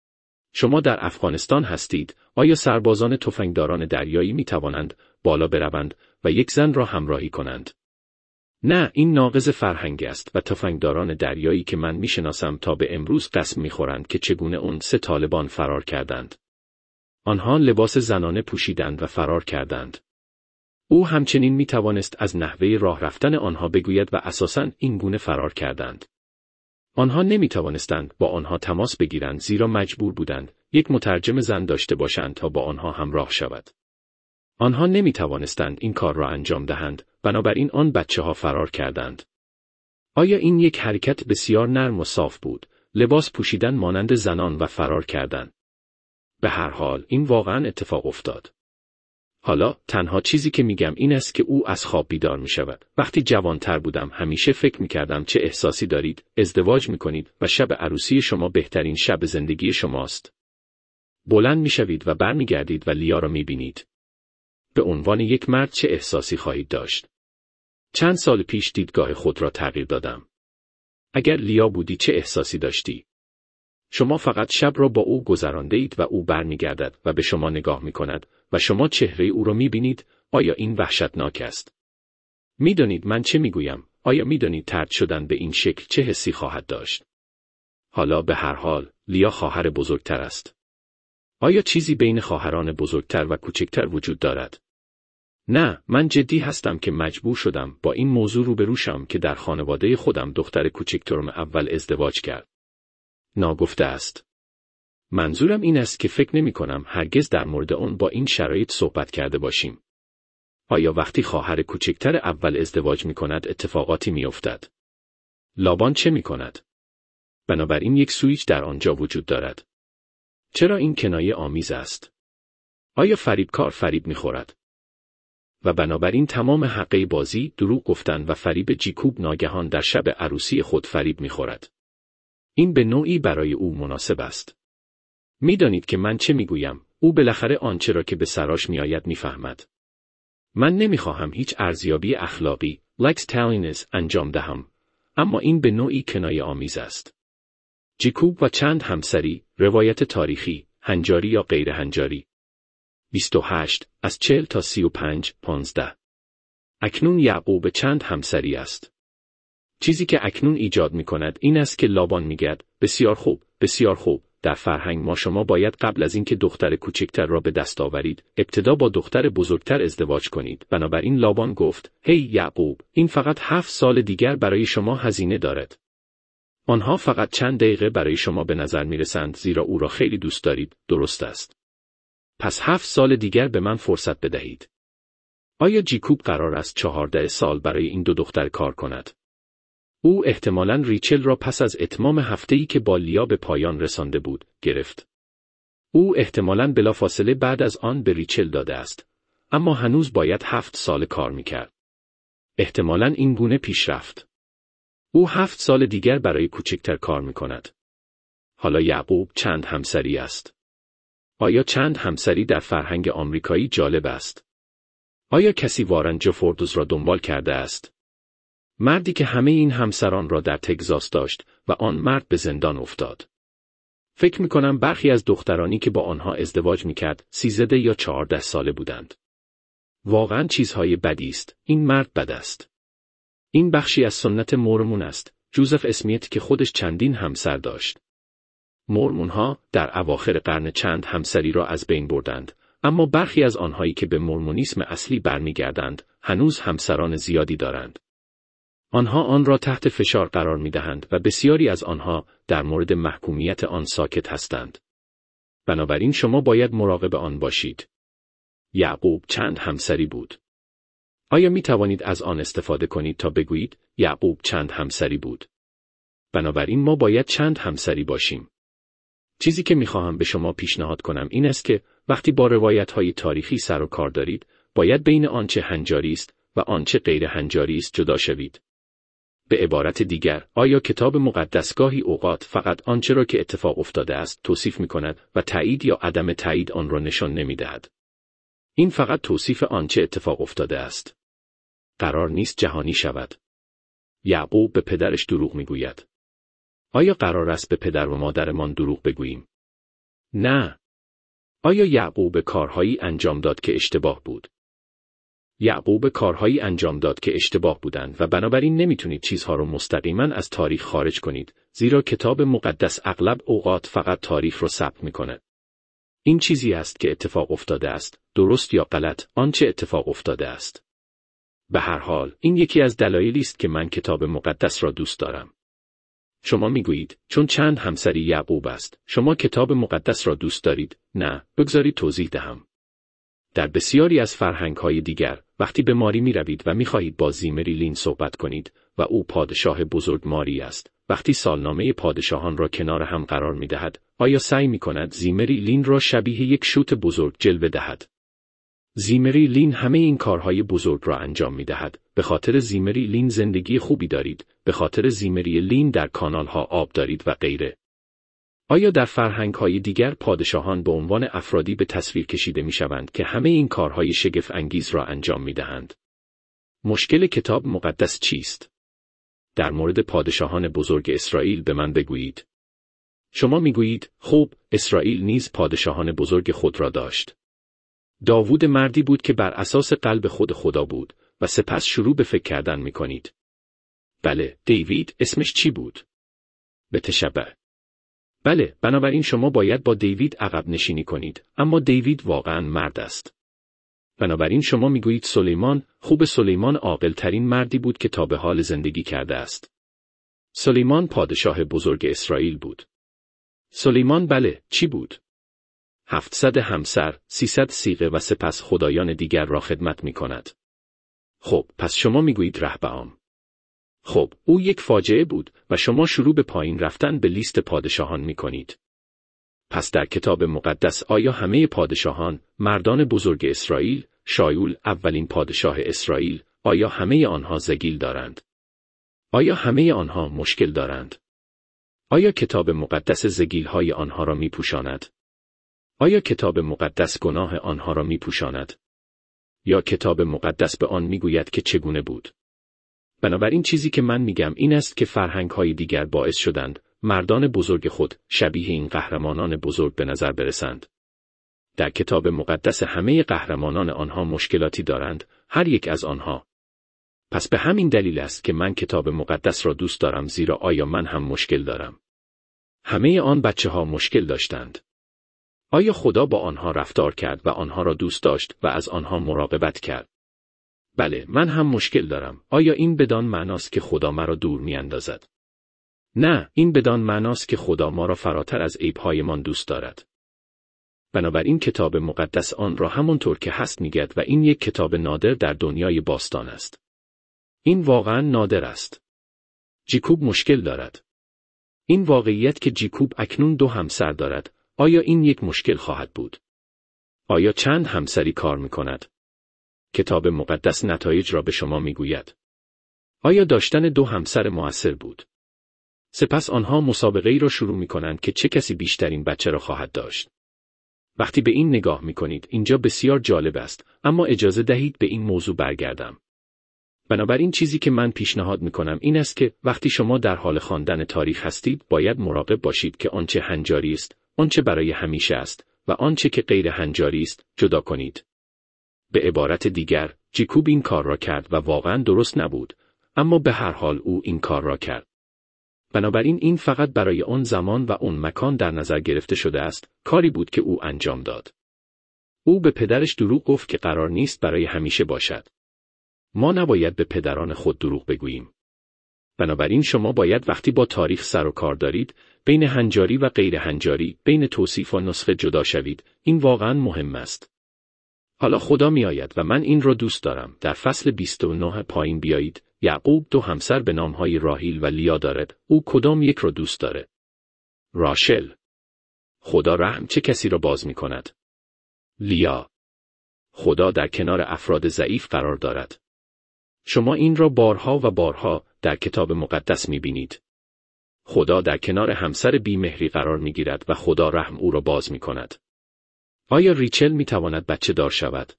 شما در افغانستان هستید، آیا سربازان تفنگداران دریایی می‌توانند بالا بروند و یک زن را همراهی کنند؟ نه، این ناقض فرهنگ است و تفنگداران دریایی که من میشناسم تا به امروز قسم میخورند که چگونه اون 3 طالبان فرار کردند. آنها لباس زنانه پوشیدند و فرار کردند. او همچنین میتوانست از نحوه راه رفتن آنها بگوید و اساساً این گونه فرار کردند. آنها نمیتوانستند با آنها تماس بگیرند زیرا مجبور بودند یک مترجم زن داشته باشند تا با آنها همراه شود. آنها نمیتوانستند این کار را انجام دهند، بنابراین آن بچه‌ها فرار کردند. آیا این یک حرکت بسیار نرم و صاف بود، لباس پوشیدن مانند زنان و فرار کردن؟ به هر حال این واقعا اتفاق افتاد. حالا تنها چیزی که میگم این است که او از خواب بیدار میشود. وقتی جوانتر بودم همیشه فکر میکردم چه احساسی دارید، ازدواج میکنید و شب عروسی شما بهترین شب زندگی شماست. بلند میشوید و برمیگردید و لیا را میبینید. به عنوان یک مرد چه احساسی خواهید داشت؟ چند سال پیش دیدگاه خود را تغییر دادم. اگر لیا بودی چه احساسی داشتی؟ شما فقط شب را با او گذرانده اید و او برمیگردد و به شما نگاه میکند و شما چهره او را میبینید. آیا این وحشتناک است؟ میدانید من چه میگویم؟ آیا میدانید طرد شدن به این شکل چه حسی خواهد داشت؟ حالا به هر حال لیا خواهر بزرگتر است. آیا چیزی بین خواهران بزرگتر و کوچکتر وجود دارد؟ نه، من جدی هستم که مجبور شدم با این موضوع روبرو شم که در خانواده خودم دختر کوچکترم اول ازدواج کرد. ناگفته است. منظورم این است که فکر نمی کنم هرگز در مورد آن با این شرایط صحبت کرده باشیم. آیا وقتی خواهر کوچکتر اول ازدواج می کند اتفاقاتی می افتد؟ لابان چه می کند؟ بنابراین یک سویچ در آنجا وجود دارد. چرا این کنایه آمیز است؟ آیا فریبکار فریب می خورد؟ و بنابراین تمام حقه بازی دروغ گفتن و فریب جیکوب ناگهان در شب عروسی خود فریب می خورد. این به نوعی برای او مناسب است. میدانید که من چه میگویم، او بالاخره آنچه را که به سراش میآید میفهمد. من نمیخواهم هیچ ارزیابی اخلاقی، likes talliness انجام دهم، اما این به نوعی کنایه آمیز است. جیکوب و چند همسری، روایت تاریخی، هنجاری یا غیر هنجاری. 28 از 40 تا 35 15. اکنون یعقوب چند همسری است. چیزی که اکنون ایجاد می کند این است که لابان میگوید بسیار خوب، بسیار خوب. در فرهنگ ما شما باید قبل از اینکه دختر کوچکتر را به دست آورید، ابتدا با دختر بزرگتر ازدواج کنید. بنابراین لابان گفت: هی یعقوب، این فقط 7 سال دیگر برای شما هزینه دارد. آنها فقط چند دقیقه برای شما به نظر می رسند زیرا او را خیلی دوست دارید، درست است. پس 7 سال دیگر به من فرصت بدهید. آیا جیکوب قرار است 14 سال برای این 2 دختر کار کند؟ او احتمالاً ریچل را پس از اتمام هفته‌ای که با لیا به پایان رسانده بود، گرفت. او احتمالاً بلافاصله بعد از آن به ریچل داده است، اما هنوز باید 7 سال کار می‌کرد. احتمالاً این گونه پیش رفت. او 7 سال دیگر برای کوچکتر کار می‌کند. حالا یعقوب چند همسری است. آیا چند همسری در فرهنگ آمریکایی جالب است؟ آیا کسی وارن جفوردز را دنبال کرده است؟ مردی که همه این همسران را در تگزاس داشت و آن مرد به زندان افتاد. فکر می‌کنم برخی از دخترانی که با آنها ازدواج می‌کرد 13 یا 14 ساله بودند. واقعاً چیزهای بدی است. این مرد بد است. این بخشی از سنت مورمون است. جوزف اسمیت که خودش چندین همسر داشت. مورمونها در اواخر قرن چند همسری را از بین بردند، اما برخی از آنهایی که به مورمونیسم اصلی برمیگردند هنوز همسران زیادی دارند. آنها آن را تحت فشار قرار می‌دهند و بسیاری از آنها در مورد محکومیت آن ساکت هستند. بنابراین شما باید مراقب آن باشید. یعقوب چند همسری بود؟ آیا می توانید از آن استفاده کنید تا بگویید یعقوب چند همسری بود؟ بنابراین ما باید چند همسری باشیم. چیزی که می‌خواهم به شما پیشنهاد کنم این است که وقتی با روایت‌های تاریخی سر و کار دارید، باید بین آنچه هنجاری است و آنچه غیر هنجاری است جدا شوید. به عبارت دیگر، آیا کتاب مقدس گاهی اوقات فقط آنچه را که اتفاق افتاده است توصیف می‌کند و تایید یا عدم تایید آن را نشان نمی‌دهد؟ این فقط توصیف آنچه اتفاق افتاده است. قرار نیست جهانی شود. یعقوب به پدرش دروغ می‌گوید. آیا قرار است به پدر و مادرمان دروغ بگوییم؟ نه. آیا یعقوب کارهایی انجام داد که اشتباه بود؟ یعقوب کارهایی انجام داد که اشتباه بودند و بنابراین نمیتونید چیزها رو مستقیما از تاریخ خارج کنید، زیرا کتاب مقدس اغلب اوقات فقط تاریخ رو ثبت میکنه. این چیزی است که اتفاق افتاده است، درست یا غلط، آنچه اتفاق افتاده است. به هر حال، این یکی از دلایلی است که من کتاب مقدس را دوست دارم. شما میگویید چون چند همسری یعقوب است، شما کتاب مقدس را دوست دارید؟ نه، بگذارید توضیح دهم. در بسیاری از فرهنگ‌های دیگر، وقتی به ماری می‌روید و می‌خواهید با زیمری لین صحبت کنید و او پادشاه بزرگ ماری است، وقتی سالنامه پادشاهان را کنار هم قرار می‌دهد، آیا سعی می‌کند زیمری لین را شبیه یک شوت بزرگ جلوه دهد؟ زیمری لین همه این کارهای بزرگ را انجام می‌دهد. به خاطر زیمری لین زندگی خوبی دارید، به خاطر زیمری لین در کانال‌ها آب دارید و غیره. آیا در فرهنگ‌های دیگر پادشاهان به عنوان افرادی به تصویر کشیده می‌شوند که همه این کارهای شگفت انگیز را انجام می‌دهند؟ مشکل کتاب مقدس چیست؟ در مورد پادشاهان بزرگ اسرائیل به من بگویید. شما می‌گویید، خب، اسرائیل نیز پادشاهان بزرگ خود را داشت. داوود مردی بود که بر اساس قلب خود خدا بود و سپس شروع به فکر کردن می‌کنید. بله، دیوید اسمش چی بود؟ بتشبع. بله، بنابراین شما باید با دیوید عقب نشینی کنید، اما دیوید واقعاً مرد است. بنابراین شما میگویید سلیمان، خوب، سلیمان عاقل‌ترین مردی بود که تا به حال زندگی کرده است. سلیمان پادشاه بزرگ اسرائیل بود. سلیمان بله، چی بود؟ 700 همسر، 300 صیغه و سپس خدایان دیگر را خدمت می‌کند. خب، پس شما میگویید رهبعام. خب، او یک فاجعه بود و شما شروع به پایین رفتن به لیست پادشاهان می‌کنید. پس در کتاب مقدس آیا همه پادشاهان، مردان بزرگ اسرائیل، شایول اولین پادشاه اسرائیل، آیا همه آنها زگیل دارند؟ آیا همه آنها مشکل دارند؟ آیا کتاب مقدس زگیل‌های آنها را می‌پوشاند؟ آیا کتاب مقدس گناه آنها را می‌پوشاند؟ یا کتاب مقدس به آن می‌گوید که چگونه بود؟ بنابراین چیزی که من میگم این است که فرهنگ‌های دیگر باعث شدند مردان بزرگ خود شبیه این قهرمانان بزرگ به نظر برسند. در کتاب مقدس همه قهرمانان آنها مشکلاتی دارند، هر یک از آنها. پس به همین دلیل است که من کتاب مقدس را دوست دارم، زیرا آیا من هم مشکل دارم؟ همه آن بچه‌ها مشکل داشتند. آیا خدا با آنها رفتار کرد و آنها را دوست داشت و از آنها مراقبت کرد؟ بله، من هم مشکل دارم. آیا این بدان معناست که خدا مرا دور می‌اندازد؟ نه، این بدان معناست که خدا ما را فراتر از عیب‌هایمان دوست دارد. بنابراین کتاب مقدس آن را همانطور که هست میگوید و این یک کتاب نادر در دنیای باستان است. این واقعاً نادر است. جیکوب مشکل دارد. این واقعیت که جیکوب اکنون 2 همسر دارد، آیا این یک مشکل خواهد بود؟ آیا چند همسری کار می‌کند؟ کتاب مقدس نتایج را به شما میگوید. آیا داشتن 2 همسر مؤثر بود؟ سپس آنها مسابقه‌ای را شروع می‌کنند که چه کسی بیشترین بچه را خواهد داشت. وقتی به این نگاه می‌کنید، اینجا بسیار جالب است، اما اجازه دهید به این موضوع برگردم. بنابراین چیزی که من پیشنهاد می‌کنم این است که وقتی شما در حال خواندن تاریخ هستید، باید مراقب باشید که آنچه هنجاری است، آنچه برای همیشه است و آنچه که غیر هنجاری است، جدا کنید. به عبارت دیگر، جیکوب این کار را کرد و واقعاً درست نبود، اما به هر حال او این کار را کرد. بنابراین این فقط برای آن زمان و اون مکان در نظر گرفته شده است، کاری بود که او انجام داد. او به پدرش دروغ گفت که قرار نیست برای همیشه باشد. ما نباید به پدران خود دروغ بگوییم. بنابراین شما باید وقتی با تاریخ سر و کار دارید، بین هنجاری و غیر هنجاری، بین توصیف و نسخه جدا شوید. این واقعا مهم است. حالا خدا می آید و من این را دوست دارم. در فصل 29 پایین بیایید. یعقوب 2 همسر به نامهای راهیل و لیا دارد. او کدام یک را دوست دارد؟ راشل. خدا رحم چه کسی را باز می کند؟ لیا. خدا در کنار افراد ضعیف قرار دارد. شما این را بارها و بارها در کتاب مقدس می بینید. خدا در کنار همسر بی‌مهری قرار می گیرد و خدا رحم او را باز می کند. آیا ریچل می تواند بچه دار شود؟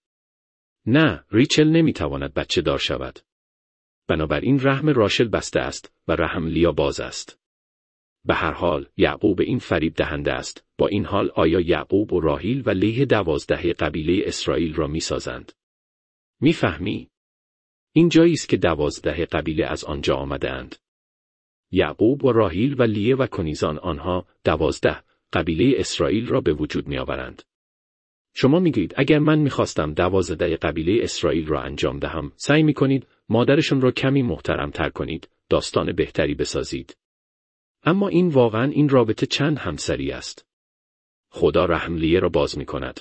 نه، ریچل نمی تواند بچه دار شود. بنابراین رحم راشل بسته است و رحم لیا باز است. به هر حال یعقوب این فریب دهنده است. با این حال آیا یعقوب و راهیل و لیه 12 قبیله اسرائیل را می سازند؟ می فهمی؟ این جایی است که 12 قبیله از آنجا آمده اند. یعقوب و راهیل و لیه و کنیزان آنها 12 قبیله اسرائیل را به وجود می آورند. شما میگویید اگر من میخواستم 12 قبیله اسرائیل را انجام دهم، سعی میکنید مادرشون را کمی محترم‌تر کنید، داستان بهتری بسازید. اما این واقعا این رابطه چند همسری است. خدا رحم لیه را باز میکند.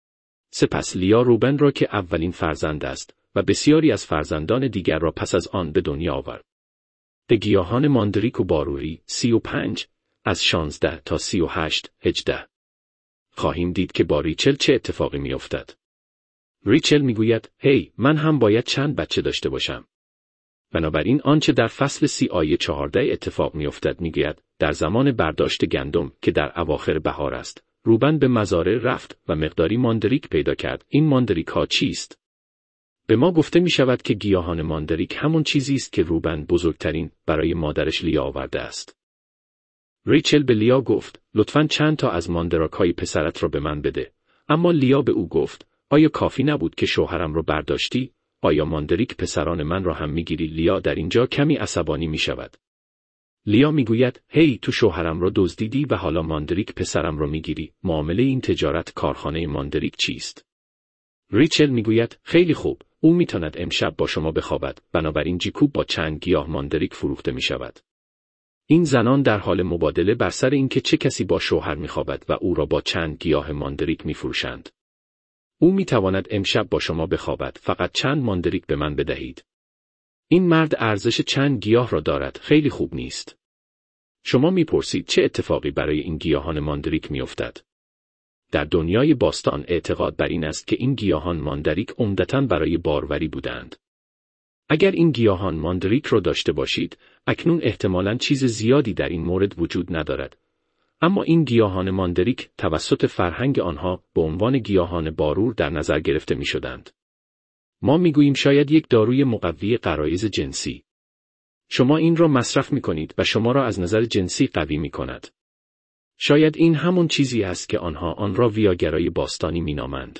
سپس لیا روبن را که اولین فرزند است و بسیاری از فرزندان دیگر را پس از آن به دنیا آورد. به گیاهان ماندریک و باروری 35 از 16 تا 38 18. خواهیم دید که با ریچل چه اتفاقی میافتد. ریچل میگوید هی من هم باید چند بچه داشته باشم. بنابراین آنچه در فصل 30 آیه 14 اتفاق میافتد میگوید در زمان برداشت گندم که در اواخر بهار است، روبن به مزارع رفت و مقداری ماندریک پیدا کرد. این ماندریک ها چیست؟ به ما گفته می شود که گیاهان ماندریک همون چیزی است که روبن بزرگترین برای مادرش لیا آورده است. ریچل به لیا گفت لطفاً چند تا از ماندراک‌های پسرت را به من بده. اما لیا به او گفت آیا کافی نبود که شوهرم را برداشتی؟ آیا ماندریک پسران من را هم میگیری؟ لیا در اینجا کمی عصبانی می شود. لیا میگوید هی تو شوهرم را دزدیدی و حالا ماندریک پسرم را میگیری. معامله این تجارت کارخانه ماندریک چیست؟ ریچل میگوید خیلی خوب، او میتواند امشب با شما بخوابد. بنابراین جیکوب با چند گیاه ماندریک فروخته می شود. این زنان در حال مبادله بر سر اینکه چه کسی با شوهر میخوابد و او را با چند گیاه ماندریک میفروشند. او میتواند امشب با شما بخوابد، فقط چند ماندریک به من بدهید. این مرد ارزش چند گیاه را دارد، خیلی خوب نیست. شما میپرسید چه اتفاقی برای این گیاهان ماندریک میافتد؟ در دنیای باستان اعتقاد بر این است که این گیاهان ماندریک عمدتاً برای باروری بودند. اگر این گیاهان ماندریک را داشته باشید، اکنون احتمالاً چیز زیادی در این مورد وجود ندارد. اما این گیاهان ماندریک توسط فرهنگ آنها به عنوان گیاهان بارور در نظر گرفته می شدند. ما می گوییم شاید یک داروی مقوی غرایز جنسی. شما این را مصرف می کنید و شما را از نظر جنسی قوی می کند. شاید این همون چیزی است که آنها آن را ویاگرای باستانی می نامند.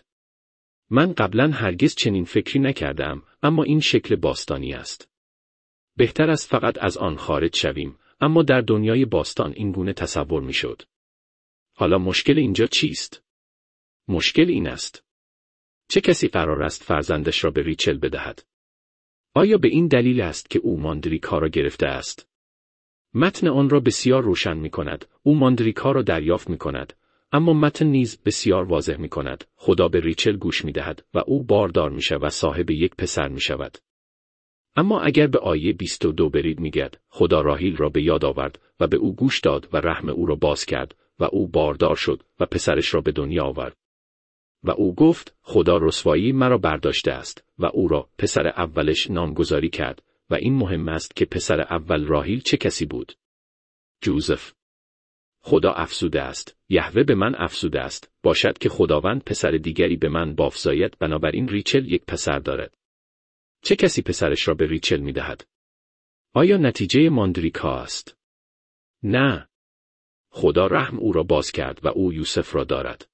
من قبلا هرگز چنین فکری نکردم، اما این شکل باستانی است. بهتر است فقط از آن خارج شویم، اما در دنیای باستان این گونه تصور می شد. حالا مشکل اینجا چیست؟ مشکل این است. چه کسی قرار است فرزندش را به ریچل بدهد؟ آیا به این دلیل است که او ماندریک ها را گرفته است؟ متن آن را بسیار روشن می کند. او ماندریک ها را دریافت می کند. اما متن نیز بسیار واضح می کند. خدا به ریچل گوش می دهد و او باردار می شود و صاحب یک پسر می شود. اما اگر به آیه 22 برید میگد خدا راهیل را به یاد آورد و به او گوش داد و رحم او را باز کرد و او باردار شد و پسرش را به دنیا آورد. و او گفت خدا رسوایی مرا برداشته است و او را پسر اولش نامگذاری کرد و این مهم است که پسر اول راهیل چه کسی بود؟ جوزف. خدا افسوده است، یهوه به من افسوده است، باشد که خداوند پسر دیگری به من بافزاید. بنابراین ریچل یک پسر دارد. چه کسی پسرش را به ریچل می دهد؟ آیا نتیجه ماندریکا است؟ نه. خدا رحم او را باز کرد و او یوسف را دارد.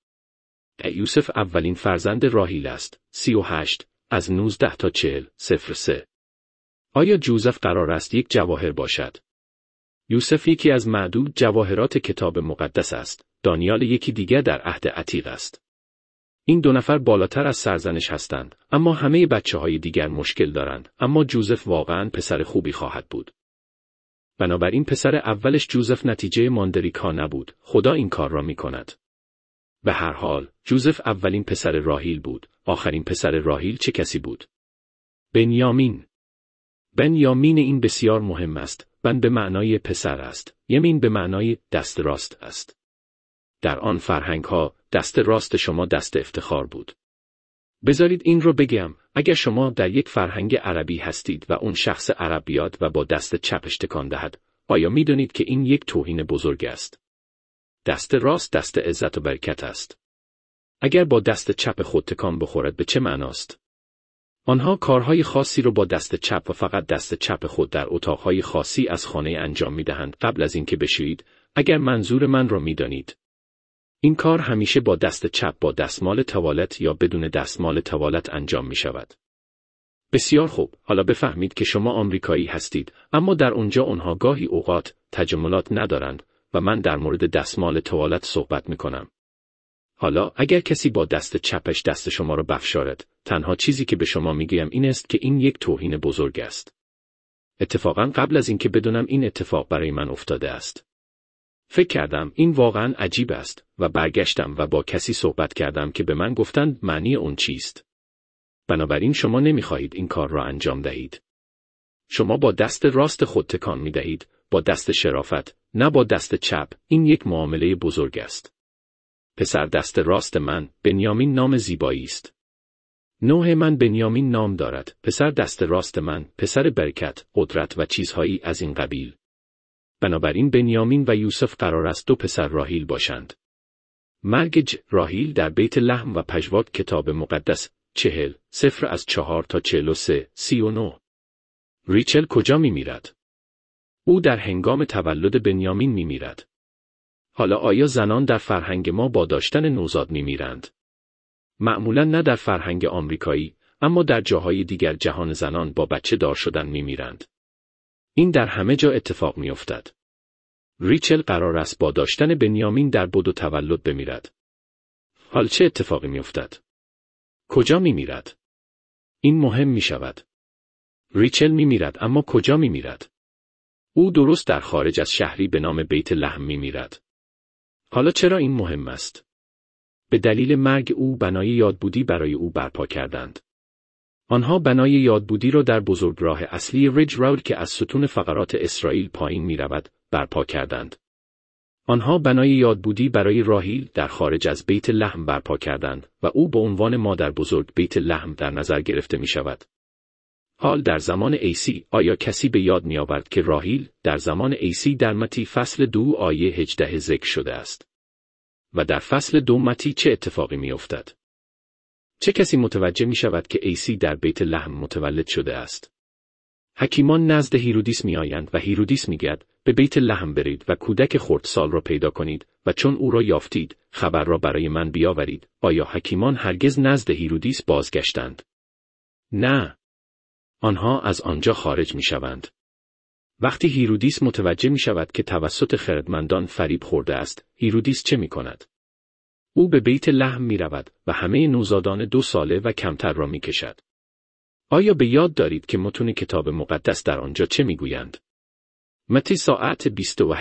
یوسف اولین فرزند راهیل است. 38 از 19 تا 40 03. آیا جوزف قرار است یک جواهر باشد؟ یوسف یکی از معدود جواهرات کتاب مقدس است. دانیال یکی دیگر در عهد عتیق است. این دو نفر بالاتر از سرزنش هستند، اما همه بچه‌های دیگر مشکل دارند، اما جوزف واقعاً پسر خوبی خواهد بود. بنابراین پسر اولش جوزف نتیجه ماندریکا نبود، خدا این کار را می کند. به هر حال، جوزف اولین پسر راهیل بود، آخرین پسر راهیل چه کسی بود؟ بنیامین. بنیامین این بسیار مهم است، بن به معنای پسر است، یمین به معنای دست راست است. در آن فرهنگ ها، دست راست شما دست افتخار بود. بذارید این رو بگم، اگر شما در یک فرهنگ عربی هستید و اون شخص عرب بیاد و با دست چپش تکان دهد، آیا میدونید که این یک توهین بزرگ است؟ دست راست دست عزت و برکت است. اگر با دست چپ خود تکان بخورد به چه معناست؟ آنها کارهای خاصی رو با دست چپ و فقط دست چپ خود در اتاقهای خاصی از خانه انجام میدهند قبل از اینکه بشویید، اگر منظور من را میدانید. این کار همیشه با دست چپ با دستمال توالت یا بدون دستمال توالت انجام می شود. بسیار خوب، حالا بفهمید که شما آمریکایی هستید، اما در اونجا اونها گاهی اوقات تجملات ندارند و من در مورد دستمال توالت صحبت می کنم. حالا اگر کسی با دست چپش دست شما را بفشارد، تنها چیزی که به شما میگویم این است که این یک توهین بزرگ است. اتفاقا قبل از اینکه بدونم این اتفاق برای من افتاده است. فکر کردم این واقعا عجیب است و برگشتم و با کسی صحبت کردم که به من گفتند معنی اون چیست. بنابراین شما نمیخواهید این کار را انجام دهید. شما با دست راست خود تکان میدهید، با دست شرافت، نه با دست چپ. این یک معامله بزرگ است. پسر دست راست من، بنیامین نام زیبایی است. نوح من بنیامین نام دارد. پسر دست راست من، پسر برکت، قدرت و چیزهایی از این قبیل. بنابراین بنیامین و یوسف قرار است دو پسر راهیل باشند. مرگ راهیل در بیت لحم و پژواک کتاب مقدس 40 صفر از 4 تا 43 39. ریچل کجا می میرد؟ او در هنگام تولد بنیامین می میرد. حالا آیا زنان در فرهنگ ما با داشتن نوزاد می میرند؟ معمولا نه در فرهنگ آمریکایی، اما در جاهای دیگر جهان زنان با بچه دار شدن می میرند. این در همه جا اتفاق می افتد. ریچل قرار است با داشتن بنیامین در بد و تولد بمیرد. حال چه اتفاقی می افتد؟ کجا می میرد؟ این مهم می شود. ریچل می میرد، اما کجا می میرد؟ او درست در خارج از شهری به نام بیت لحم می میرد. حالا چرا این مهم است؟ به دلیل مرگ او بنای یادبودی برای او برپا کردند. آنها بنای یادبودی را در بزرگراه اصلی ریج رود که از ستون فقرات اسرائیل پایین می رود، برپا کردند. آنها بنای یادبودی برای راهیل در خارج از بیت لحم برپا کردند و او به عنوان مادر بزرگ بیت لحم در نظر گرفته می شود. حال در زمان عیسی آیا کسی به یاد می آورد که راهیل در زمان عیسی در متی فصل 2 آیه 18 ذکر شده است؟ و در فصل 2 متی چه اتفاقی می افتد؟ چه کسی متوجه می شود که عیسی در بیت لحم متولد شده است؟ حکیمان نزد هیرودیس می آیند و هیرودیس می گوید به بیت لحم برید و کودک خردسال را پیدا کنید و چون او را یافتید خبر را برای من بیاورید. آیا حکیمان هرگز نزد هیرودیس بازگشتند؟ نه. آنها از آنجا خارج می شوند. وقتی هیرودیس متوجه می شود که توسط خردمندان فریب خورده است، هیرودیس چه می کند؟ او به بیت لحم می رود و همه نوزادان 2 ساله و کمتر را می کشد. آیا به یاد دارید که متون کتاب مقدس در آنجا چه می گویند؟ متی ساعت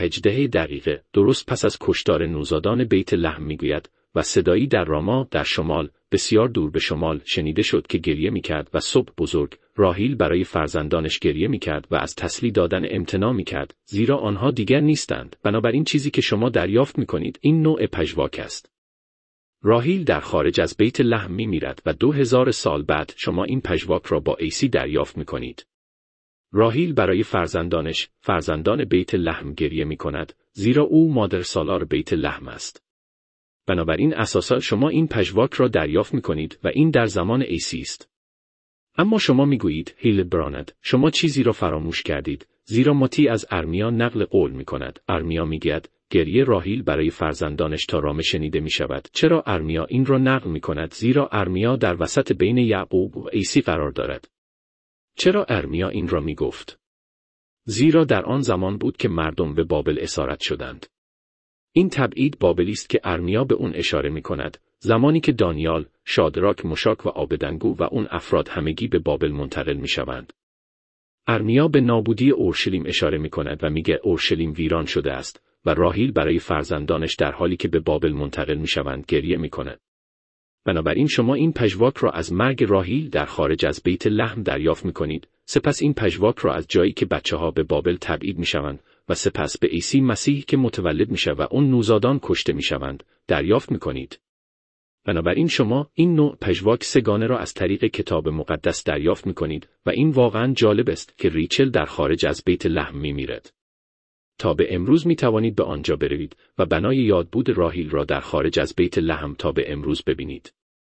20:18 درست پس از کشتار نوزادان بیت لحم می گوید و صدایی در راما در شمال بسیار دور به شمال شنیده شد که گریه می کرد و صبح بزرگ راهیل برای فرزندانش گریه می کرد و از تسلی دادن امتناع می کرد زیرا آنها دیگر نیستند. بنابراین چیزی که شما دریافت می کنید این نوع پژواک است. راهیل در خارج از بیت لحم می میرد و 2000 سال بعد شما این پژواک را با عیسی دریافت می کنید. راهیل برای فرزندانش، فرزندان بیت لحم گریه می کند، زیرا او مادر سالار بیت لحم است. بنابراین اساسا شما این پژواک را دریافت می کنید و این در زمان عیسی است. اما شما می گویید هیل براند، شما چیزی را فراموش کردید، زیرا متی از ارمیا نقل قول می کند. ارمیا می گوید گریه راهیل برای فرزندانش تا رامه شنیده می شود. چرا ارمیا این را نقل می کند؟ زیرا ارمیا در وسط بین یعقوب و عیسی قرار دارد. چرا ارمیا این را می گفت؟ زیرا در آن زمان بود که مردم به بابل اسارت شدند. این تبعید بابلی است که ارمیا به اون اشاره می کند، زمانی که دانیال، شادراک، مشاک و آبدنگو و اون افراد همگی به بابل منتقل می شوند. ارمیا به نابودی اورشلیم اشاره می‌کند و میگه اورشلیم ویران شده است و راحیل برای فرزندانش در حالی که به بابل منتقل میشوند گریه می‌کند. بنابراین شما این پژواک را از مرگ راحیل در خارج از بیت لحم دریافت می‌کنید، سپس این پژواک را از جایی که بچه‌ها به بابل تبعید می‌شوند و سپس به عیسی مسیح که متولد میشه و اون نوزادان کشته میشوند دریافت می‌کنید. بنابراین شما این نوع پژواک سگانه را از طریق کتاب مقدس دریافت می‌کنید و این واقعاً جالب است که ریچل در خارج از بیت لحم می‌میرد. تا به امروز می‌توانید به آنجا بروید و بنای یادبود راحیل را در خارج از بیت لحم تا به امروز ببینید.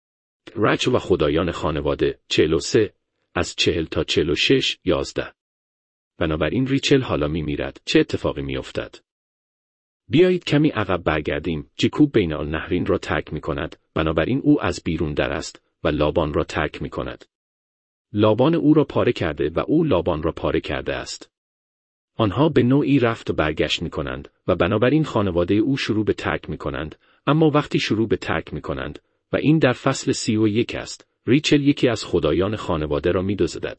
رچل و خدایان خانواده 43 از 40 تا 46 11. بنابراین ریچل حالا می‌میرد. چه اتفاقی می‌افتد؟ بیایید کمی عقب برگردیم. جیکوب بین النهرین را ترک می‌کند، بنابراین او از بیرون در است و لابان را ترک می‌کند. لابان او را پاره کرده و او لابان را پاره کرده است. آنها به نوعی رفت و برگشت می‌کنند و بنابراین خانواده او شروع به ترک می‌کنند، اما وقتی شروع به ترک می‌کنند و این در فصل 31 است، ریچل یکی از خدایان خانواده را می‌دزدد.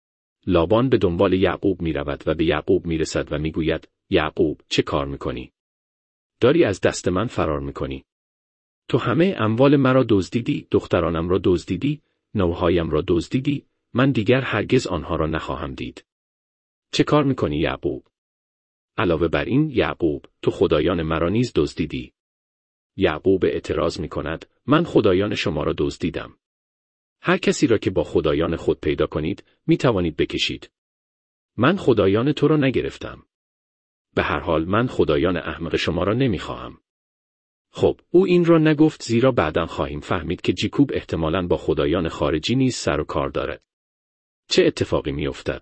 لابان به دنبال یعقوب می‌رود و به یعقوب می‌رسد و می‌گوید: یعقوب، چه کار می‌کنی؟ داری از دست من فرار می‌کنی. تو همه اموال مرا دزدیدی، دخترانم را دزدیدی، نوهایم را دزدیدی، من دیگر هرگز آنها را نخواهم دید. چه کار می‌کنی یعقوب؟ علاوه بر این یعقوب، تو خدایان مرا نیز دزدیدی. یعقوب اعتراض می‌کند: من خدایان شما را دزدیدم. هر کسی را که با خدایان خود پیدا کنید، می‌توانید بکشید. من خدایان تو را نگرفتم. به هر حال من خدایان احمق شما را نمی‌خواهم. خب، او این را نگفت زیرا بعداً خواهیم فهمید که جیکوب احتمالاً با خدایان خارجی نیز سر و کار دارد. چه اتفاقی می‌افتد؟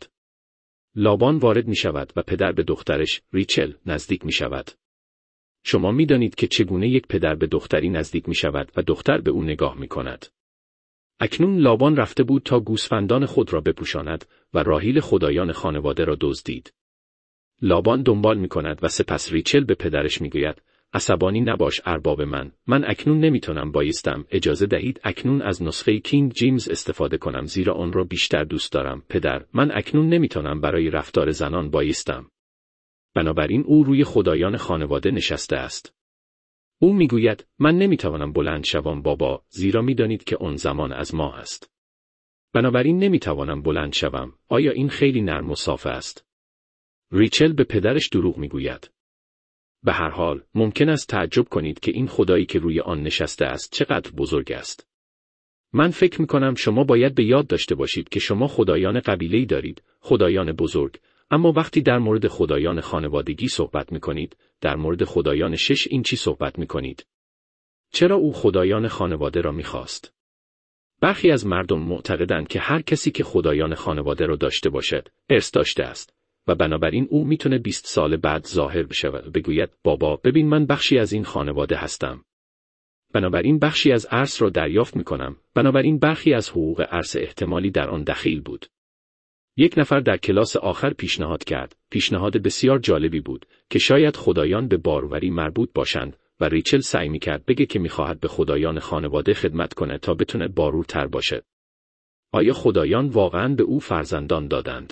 لابان وارد می‌شود و پدر به دخترش، ریچل، نزدیک می‌شود. شما می‌دانید که چگونه یک پدر به دختری نزدیک می‌شود و دختر به او نگاه می‌کند. اکنون لابان رفته بود تا گوسفندان خود را بپوشاند و راحیل خدایان خانواده را دزدید. لابان دنبال می‌کند و سپس ریچل به پدرش می‌گوید: عصبانی نباش ارباب من اکنون نمیتونم بایستم، اجازه دهید اکنون از نسخه کینگ جیمز استفاده کنم زیرا آن را بیشتر دوست دارم. پدر، من اکنون نمیتونم برای رفتار زنان بایستم. بنابراین او روی خدایان خانواده نشسته است. او میگوید: من نمیتوانم بلند شوم بابا، زیرا میدانید که آن زمان از ما است. بنابراین نمیتوانم بلند شوم. آیا این خیلی نرم و صاف است؟ ریچل به پدرش دروغ میگوید. به هر حال، ممکن است تعجب کنید که این خدایی که روی آن نشسته است چقدر بزرگ است. من فکر می‌کنم شما باید به یاد داشته باشید که شما خدایان قبیله‌ای دارید، خدایان بزرگ، اما وقتی در مورد خدایان خانوادگی صحبت می‌کنید، در مورد خدایان 6 اینچی صحبت می‌کنید. چرا او خدایان خانواده را می‌خواست؟ برخی از مردم معتقدند که هر کسی که خدایان خانواده را داشته باشد، ارث داشته است. و بنابراین او میتونه 20 سال بعد ظاهر بشه و بگوید: بابا، ببین من بخشی از این خانواده هستم. بنابراین بخشی از ارث را دریافت میکنم. بنابراین برخی از حقوق ارث احتمالی در آن دخیل بود. یک نفر در کلاس آخر پیشنهاد کرد. پیشنهاد بسیار جالبی بود که شاید خدایان به باروری مربوط باشند و ریچل سعی میکرد بگه که میخواهد به خدایان خانواده خدمت کنه تا بتونه بارورتر باشه. آیا خدایان واقعاً به او فرزندان دادند؟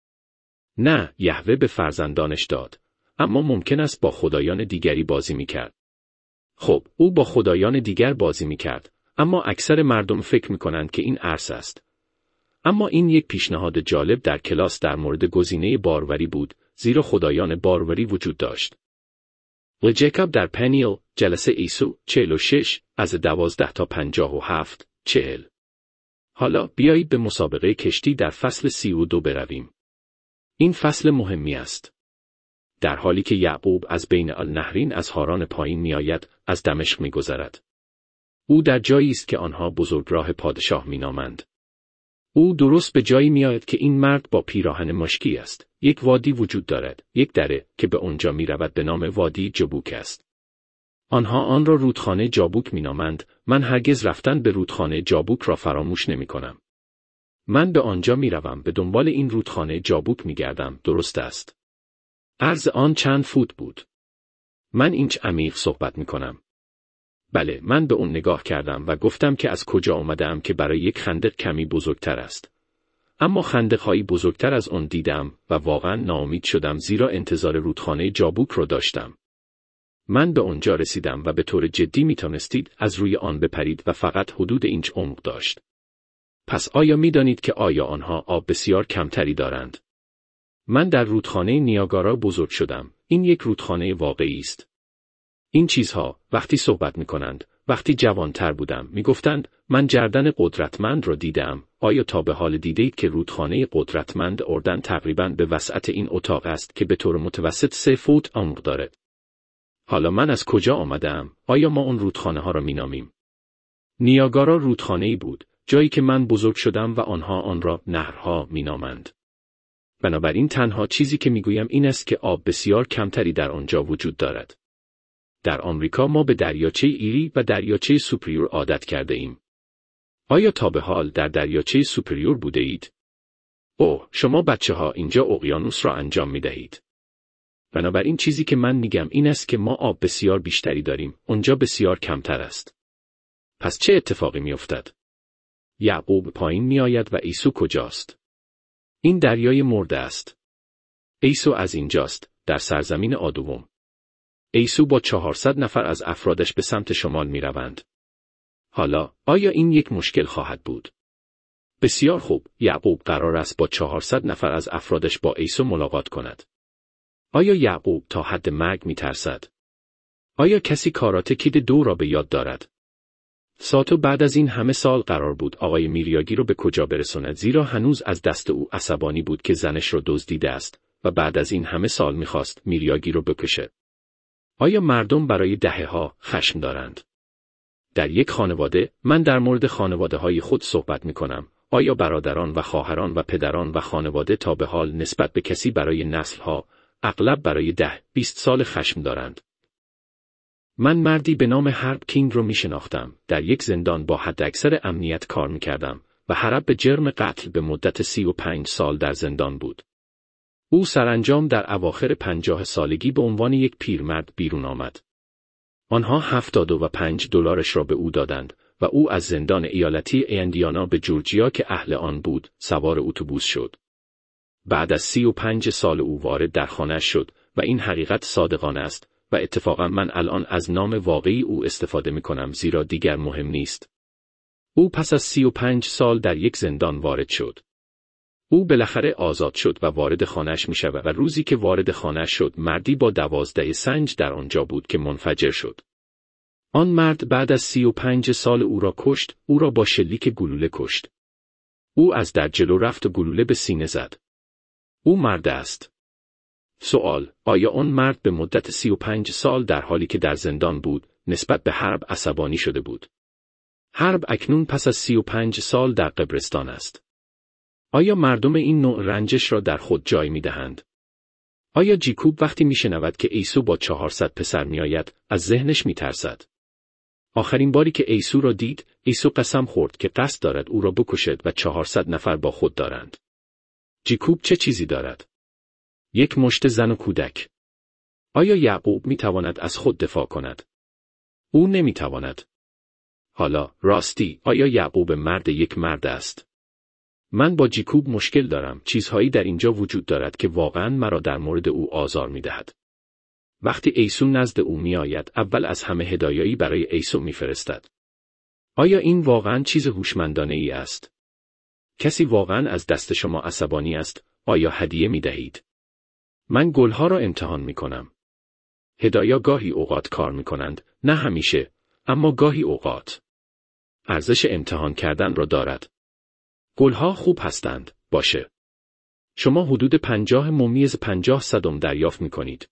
نه، یهوه به فرزندانش داد، اما ممکن است با خدایان دیگری بازی میکرد. خب، او با خدایان دیگر بازی میکرد، اما اکثر مردم فکر میکنند که این ارث است. اما این یک پیشنهاد جالب در کلاس در مورد گزینه باروری بود، زیرا خدایان باروری وجود داشت. و جیکوب در پنیل، جلسه عیسو 46 از 12 تا 57 40. حالا بیایید به مسابقه کشتی در فصل 32 برویم. این فصل مهمی است. در حالی که یعقوب از بین النهرین از هاران پایین میآید، از دمشق میگذرد. او در جایی است که آنها بزرگراه پادشاه مینامند. او درست به جایی میآید که این مرد با پیراهن مشکی است. یک وادی وجود دارد، یک دره که به آنجا میرود به نام وادی جابوک است. آنها آن را رودخانه جابوک مینامند. من هرگز رفتن به رودخانه جابوک را فراموش نمی‌کنم. من به آنجا میروم، به دنبال این رودخانه جابوک میگردم، درست است. عرض آن چند فوت بود. من اینچ عمیق صحبت میکنم. بله، من به اون نگاه کردم و گفتم که از کجا آمدم که برای یک خندق کمی بزرگتر است. اما خندق‌هایی بزرگتر از آن دیدم و واقعا ناامید شدم زیرا انتظار رودخانه جابوک را داشتم. من به آنجا رسیدم و به طور جدی میتونستید از روی آن بپرید و فقط حدود اینچ عمق داشت. پس آیا میدانید که آیا آنها آب بسیار کمتری دارند؟ من در رودخانه نیاگارا بزرگ شدم. این یک رودخانه واقعی است. این چیزها وقتی صحبت میکنند، وقتی جوانتر بودم میگفتند من جردن قدرتمند را دیدم. آیا تا به حال دیدید که رودخانه قدرتمند اردن تقریباً به وسعت این اتاق است که به طور متوسط 3 فوت عمق دارد؟ حالا من از کجا آمدم؟ آیا ما اون رودخانه ها را مینامیم؟ نیاگارا رودخانه‌ای بود، جایی که من بزرگ شدم و آنها آن را نهرها مینامند. بنابراین تنها چیزی که میگویم این است که آب بسیار کمتری در آنجا وجود دارد. در آمریکا ما به دریاچه ایری و دریاچه سوپریور عادت کرده ایم. آیا تا به حال در دریاچه سوپریور بوده اید؟ اوه، شما بچه‌ها اینجا اقیانوس را انجام می دهید. بنابراین چیزی که من میگم این است که ما آب بسیار بیشتری داریم، اونجا بسیار کمتر است. پس چه اتفاقی می افتد؟ یعقوب پایین می آید و عیسو کجاست؟ این دریای مرده است. عیسو از اینجاست، در سرزمین آدوم. عیسو با 400 نفر از افرادش به سمت شمال می روند. حالا، آیا این یک مشکل خواهد بود؟ بسیار خوب، یعقوب قرار است با 400 نفر از افرادش با عیسو ملاقات کند. آیا یعقوب تا حد مرگ می ترسد؟ آیا کسی کاراته کید 2 را به یاد دارد؟ ساتو بعد از این همه سال قرار بود آقای میریاگی رو به کجا برساند، زیرا هنوز از دست او عصبانی بود که زنش رو دزدیده است و بعد از این همه سال میخواست میریاگی رو بکشه. آیا مردم برای دهه‌ها خشم دارند؟ در یک خانواده، من در مورد خانواده‌های خود صحبت میکنم، آیا برادران و خواهران و پدران و خانواده تا به حال نسبت به کسی برای نسل‌ها، اغلب برای 10-20 سال خشم دارند؟ من مردی به نام هرب کینگ رو میشناختم. در یک زندان با حداکثر امنیت کار میکردم و هرب به جرم قتل به مدت 35 سال در زندان بود. او سرانجام در اواخر 50 سالگی به عنوان یک پیرمرد بیرون آمد. آنها $75 را به او دادند و او از زندان ایالتی ایندیانا به جورجیا که اهل آن بود، سوار اتوبوس شد. بعد از 35 سال او وارد در خانه‌اش شد و این حقیقت صادقانه است. و اتفاقا من الان از نام واقعی او استفاده می کنم زیرا دیگر مهم نیست. او پس از 35 سال در یک زندان وارد شد. او بالاخره آزاد شد و وارد خانه‌اش می شود و روزی که وارد خانه‌اش شد مردی با 12 سنج در آنجا بود که منفجر شد. آن مرد بعد از 35 سال او را کشت، او را با شلیک گلوله کشت. او از در جلو رفت و گلوله به سینه زد. او مرد است. سوال: آیا آن مرد به مدت 35 سال در حالی که در زندان بود، نسبت به هرب عصبانی شده بود؟ هرب اکنون پس از 35 سال در قبرستان است. آیا مردم این نوع رنجش را در خود جای می دهند؟ آیا جیکوب وقتی می شنود که عیسو با 400 پسر می آید، از ذهنش می ترسد؟ آخرین باری که عیسو را دید، عیسو قسم خورد که قصد دارد او را بکشد و 400 نفر با خود دارند. جیکوب چه چیزی دارد؟ یک مشت زن و کودک. آیا یعقوب می تواند از خود دفاع کند؟ او نمی تواند. حالا، راستی، آیا یعقوب مرد یک مرد است؟ من با جیکوب مشکل دارم. چیزهایی در اینجا وجود دارد که واقعاً مرا در مورد او آزار می دهد. وقتی عیسو نزد او می آید، اول از همه هدایایی برای عیسو می فرستد. آیا این واقعاً چیز هوشمندانه ای است؟ کسی واقعاً از دست شما عصبانی است، آیا هدیه می دهید؟ من گلها را امتحان می کنم. هدایا گاهی اوقات کار می کنند، نه همیشه، اما گاهی اوقات. ارزش امتحان کردن را دارد. گلها خوب هستند، باشه. شما حدود 50 ممیز 50 صدم دریافت می کنید.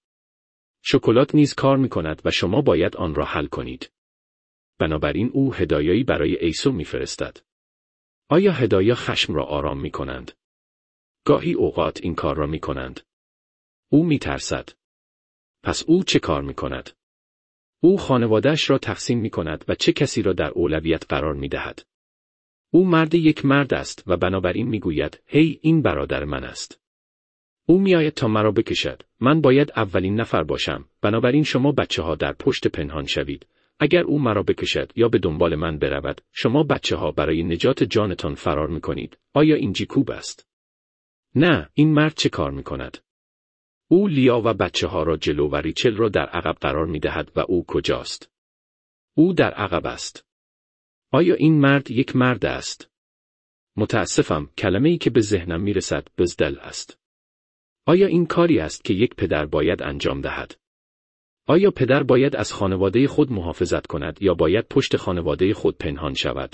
شکلات نیز کار می کند و شما باید آن را حل کنید. بنابراین او هدایایی برای عیسو می فرستد. آیا هدایا خشم را آرام می کنند؟ گاهی اوقات این کار را می کنند. او می ترسد. پس او چه کار می کند؟ او خانواده‌اش را تقسیم می کند و چه کسی را در اولویت قرار می دهد. او مرد یک مرد است و بنابراین می گوید هی این برادر من است. او می آید تا مرا بکشد. من باید اولین نفر باشم. بنابراین شما بچه ها در پشت پنهان شوید. اگر او مرا بکشد یا به دنبال من برود، شما بچه‌ها برای نجات جانتان فرار می‌کنید. آیا این جیکوب است؟ نه، این مرد چه کار می‌کند؟ او لیا و بچه‌ها را جلو و ریچل را در عقب قرار می‌دهد و او کجاست؟ او در عقب است. آیا این مرد یک مرد است؟ متاسفم، کلمه‌ای که به ذهنم می‌رسد بزدل است. آیا این کاری است که یک پدر باید انجام دهد؟ آیا پدر باید از خانواده خود محافظت کند یا باید پشت خانواده خود پنهان شود؟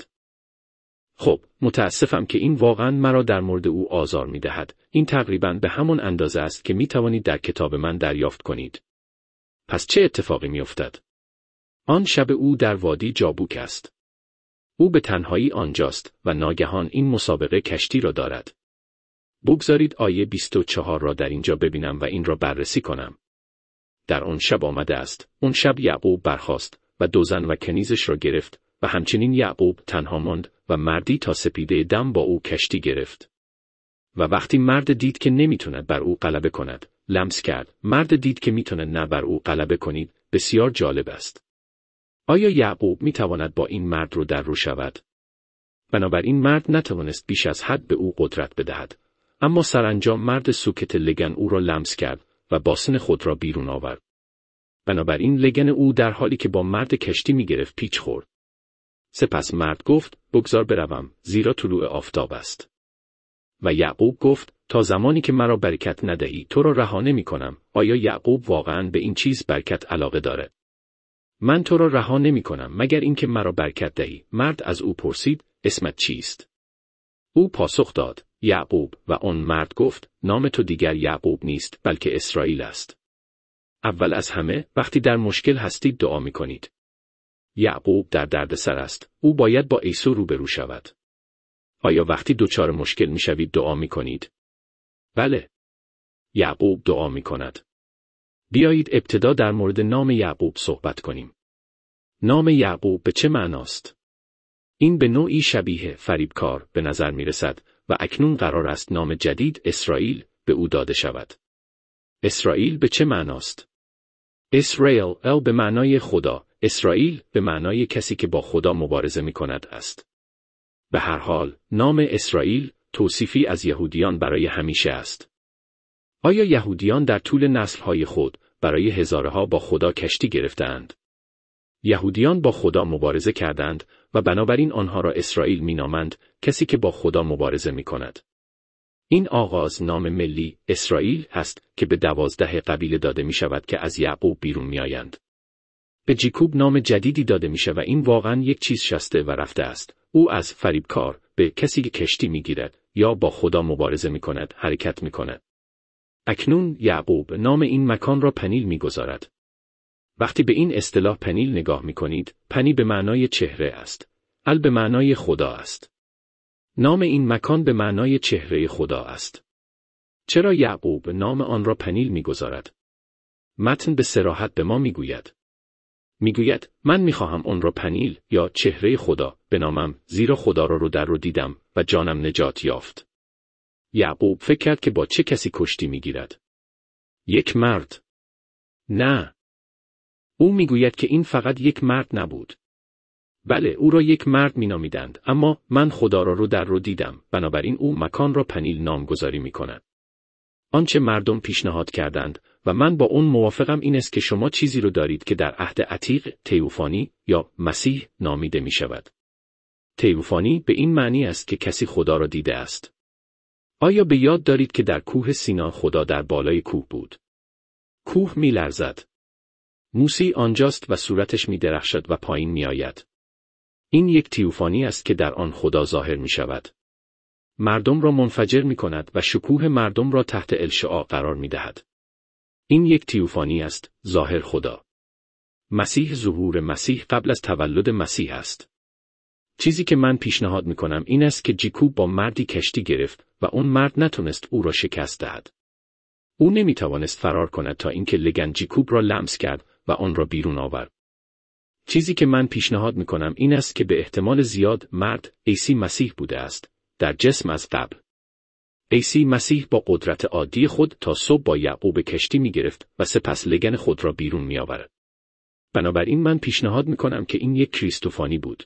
خب، متاسفم که این واقعاً مرا در مورد او آزار می‌دهد. این تقریباً به همان اندازه است که می‌توانید در کتاب من دریافت کنید. پس چه اتفاقی می‌افتد؟ آن شب او در وادی جابوک است. او به تنهایی آنجاست و ناگهان این مسابقه کشتی را دارد. بگذارید آیه 24 را در اینجا ببینم و این را بررسی کنم. در آن شب آمده است. اون شب یعقوب برخاست و دو زن و کنیزش را گرفت و همچنین یعقوب تنها ماند و مردی تا سپیده دم با او کشتی گرفت. و وقتی مرد دید که نمیتوند بر او غلبه کند، لمس کرد. مرد دید که میتوند نه بر او غلبه کنید. بسیار جالب است. آیا یعقوب میتواند با این مرد رو در رو شود؟ بنابراین مرد نتوانست بیش از حد به او قدرت بدهد. اما سرانجام مرد سوکت لگن او را لمس کرد و باسن خود را بیرون آورد. بنابراین لگن او در حالی که با مرد کشتی میگرفت پیچ خورد. سپس مرد گفت بگذار بروم زیرا طلوع آفتاب است. و یعقوب گفت تا زمانی که مرا برکت ندهی تو را رها نمی‌کنم. آیا یعقوب واقعاً به این چیز برکت علاقه دارد؟ من تو را رها نمی‌کنم مگر اینکه مرا برکت دهی. مرد از او پرسید اسمت چیست؟ او پاسخ داد یعقوب و آن مرد گفت نام تو دیگر یعقوب نیست بلکه اسرائیل است. اول از همه وقتی در مشکل هستید دعا می‌کنید. یعقوب در دردسر است. او باید با عیسی روبرو شود. آیا وقتی دچار مشکل می‌شوید دعا می‌کنید؟ بله. یعقوب دعا می‌کند. بیایید ابتدا در مورد نام یعقوب صحبت کنیم. نام یعقوب به چه معناست؟ این به نوعی شبیه فریبکار به نظر می‌رسد و اکنون قرار است نام جدید اسرائیل به او داده شود. اسرائیل به چه معناست؟ اسرائیل به معنای خدا، اسرائیل به معنای کسی که با خدا مبارزه می‌کند است. به هر حال، نام اسرائیل توصیفی از یهودیان برای همیشه است. آیا یهودیان در طول نسل‌های خود برای هزارها با خدا کشتی گرفتند؟ یهودیان با خدا مبارزه کردند و بنابراین آنها را اسرائیل مینامند، کسی که با خدا مبارزه می‌کند. این آغاز نام ملی اسرائیل هست که به 12 قبیله داده می‌شود که از یعقوب بیرون می‌آیند. به جیکوب نام جدیدی داده میشه و این واقعاً یک چیز شسته و رفته است. او از فریبکار به کسی که کشتی میگیرد یا با خدا مبارزه میکند حرکت میکند. اکنون یعقوب نام این مکان را پنیل میگذارد. وقتی به این اصطلاح پنیل نگاه میکنید، پنی به معنای چهره است. ال به معنای خدا است. نام این مکان به معنای چهره خدا است. چرا یعقوب نام آن را پنیل میگذارد؟ متن به صراحت به ما میگوید. میگوید من میخواهم آن را پنیل یا چهره خدا بنامم زیرا خدا را رو در رو دیدم و جانم نجات یافت. یعقوب فکر کرد که با چه کسی کشتی میگیرد؟ یک مرد؟ نه. او میگوید که این فقط یک مرد نبود. بله او را یک مرد مینامیدند اما من خدا را رو در رو دیدم بنابراین او مکان را پنیل نامگذاری میکند. آنچه مردم پیشنهاد کردند و من با اون موافقم این است که شما چیزی رو دارید که در عهد عتیق تئوفانی یا مسیح نامیده می شود. تئوفانی به این معنی است که کسی خدا را دیده است. آیا به یاد دارید که در کوه سینا خدا در بالای کوه بود؟ کوه می لرزد. موسی آنجاست و صورتش می درخشد و پایین می آید. این یک تئوفانی است که در آن خدا ظاهر می شود. مردم را منفجر می کند و شکوه مردم را تحت الشعاع قرار می دهد. این یک تئوفانی است، ظاهر خدا. مسیح ظهور مسیح قبل از تولد مسیح است. چیزی که من پیشنهاد می کنم این است که جیکوب با مردی کشتی گرفت و اون مرد نتونست او را شکست دهد. او نمی توانست فرار کند تا اینکه لگن جیکوب را لمس کرد و آن را بیرون آورد. چیزی که من پیشنهاد می کنم این است که به احتمال زیاد مرد عیسی مسیح بوده است، در جسم از قبل. عیسی مسیح با قدرت عادی خود تا صبح با یعقوب کشتی می گرفت و سپس لگن خود را بیرون می آورد. بنابراین من پیشنهاد میکنم که این یک کریستوفانی بود.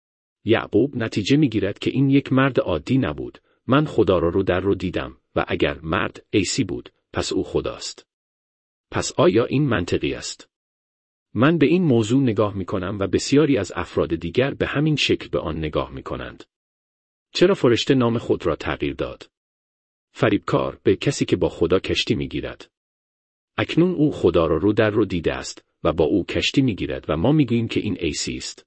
یعقوب نتیجه میگیرد که این یک مرد عادی نبود. من خدا را رو در رو دیدم و اگر مرد عیسی بود، پس او خداست. پس آیا این منطقی است؟ من به این موضوع نگاه میکنم و بسیاری از افراد دیگر به همین شکل به آن نگاه میکنند. چرا فرشته نام خود را تغییر داد؟ فریبکار به کسی که با خدا کشتی میگیرد. اکنون او خدا را رو در رو دیده است و با او کشتی میگیرد و ما میگوییم که این عیسی است.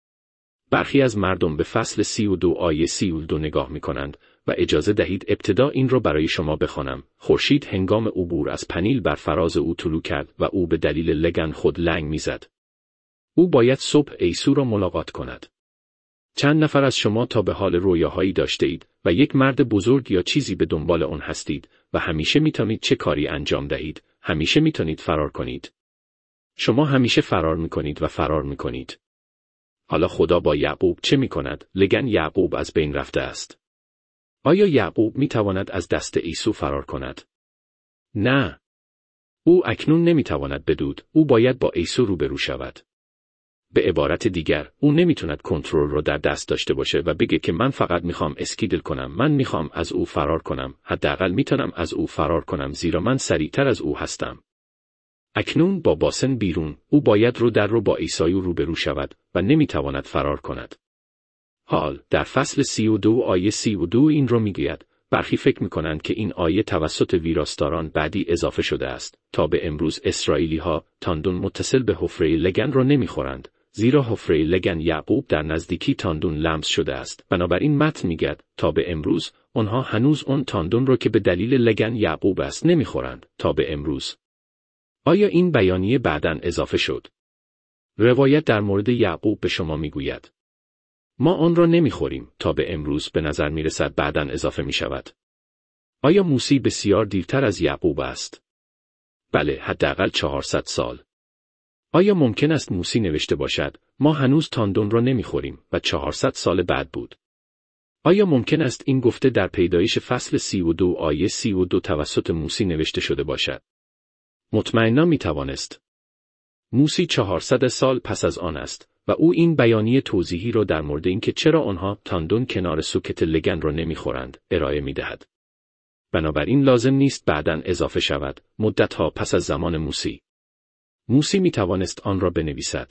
برخی از مردم به فصل 32 آیه 32 نگاه میکنند و اجازه دهید ابتدا این را برای شما بخوانم. خورشید هنگام عبور از پنیل بر فراز او طلوع کرد و او به دلیل لگن خود لنگ میزد. او باید صبح عیسی را ملاقات کند. چند نفر از شما تا به حال رویاهایی داشته اید و یک مرد بزرگ یا چیزی به دنبال آن هستید و همیشه میتونید چه کاری انجام دهید؟ همیشه میتونید فرار کنید. شما همیشه فرار میکنید و فرار میکنید. حالا خدا با یعقوب چه میکند؟ لگن یعقوب از بین رفته است. آیا یعقوب میتواند از دست عیسی فرار کند؟ نه. او اکنون نمیتواند بدود. او باید با عیسی روبرو شود. به عبارت دیگر، او نمیتواند کنترل را در دست داشته باشه و بگه که من فقط میخوام اسکیدل کنم. من میخوام از او فرار کنم. حداقل میتونم از او فرار کنم زیرا من سریعتر از او هستم. اکنون با باسن بیرون، او باید رو در رو با عیسی روبرو شود و نمیتواند فرار کند. حال در فصل 32 آیه 32 این رو میگوید. برخی فکر میکنند که این آیه توسط ویراستاران بعدی اضافه شده است. تا به امروز اسرائیلی ها تاندون متصل به حفره لگن را نمیخورند، زیرا حفره لگن یعقوب در نزدیکی تاندون لمس شده است. بنابراین متن میگه تا به امروز آنها هنوز اون تاندون را که به دلیل لگن یعقوب است نمیخورند. تا به امروز. آیا این بیانیه بعداً اضافه شد؟ روایت در مورد یعقوب به شما میگوید ما آن را نمیخوریم. تا به امروز به نظر میرسد بعداً اضافه میشود. آیا موسی بسیار دیرتر از یعقوب است؟ بله، حداقل 400 سال. آیا ممکن است موسی نوشته باشد ما هنوز تاندون را نمیخوریم و 400 سال بعد بود؟ آیا ممکن است این گفته در پیدایش فصل 32 آیه 32 توسط موسی نوشته شده باشد؟ مطمئنا میتوانست. موسی 400 سال پس از آن است و او این بیانیه توضیحی را در مورد اینکه چرا آنها تاندون کنار سوکت لگن را نمیخورند ارائه میدهد. بنابراین لازم نیست بعداً اضافه شود. مدتها پس از زمان موسی میتوانست آن را بنویسد.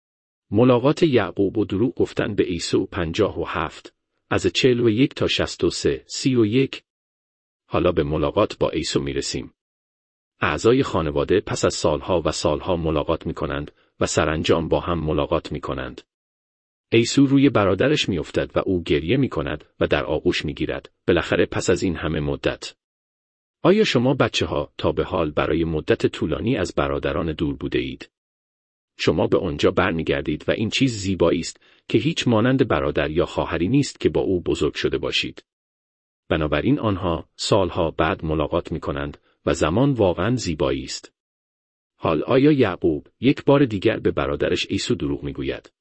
ملاقات یعقوب و دروغ گفتن به عیسی 57 از 41 تا 63 31. حالا به ملاقات با عیسی میرسیم. اعضای خانواده پس از سالها و سالها ملاقات میکنند و سرانجام با هم ملاقات میکنند. عیسی روی برادرش میافتد و او گریه میکند و در آغوش میگیرد. بالاخره پس از این همه مدت. آیا شما بچه‌ها تا به حال برای مدت طولانی از برادران دور بوده اید؟ شما به آنجا برمیگردید و این چیز زیبایی است که هیچ مانند برادر یا خواهری نیست که با او بزرگ شده باشید. بنابراین آنها سالها بعد ملاقات میکنند و زمان واقعاً زیبایی است. حال آیا یعقوب یک بار دیگر به برادرش عیسی دروغ میگوید؟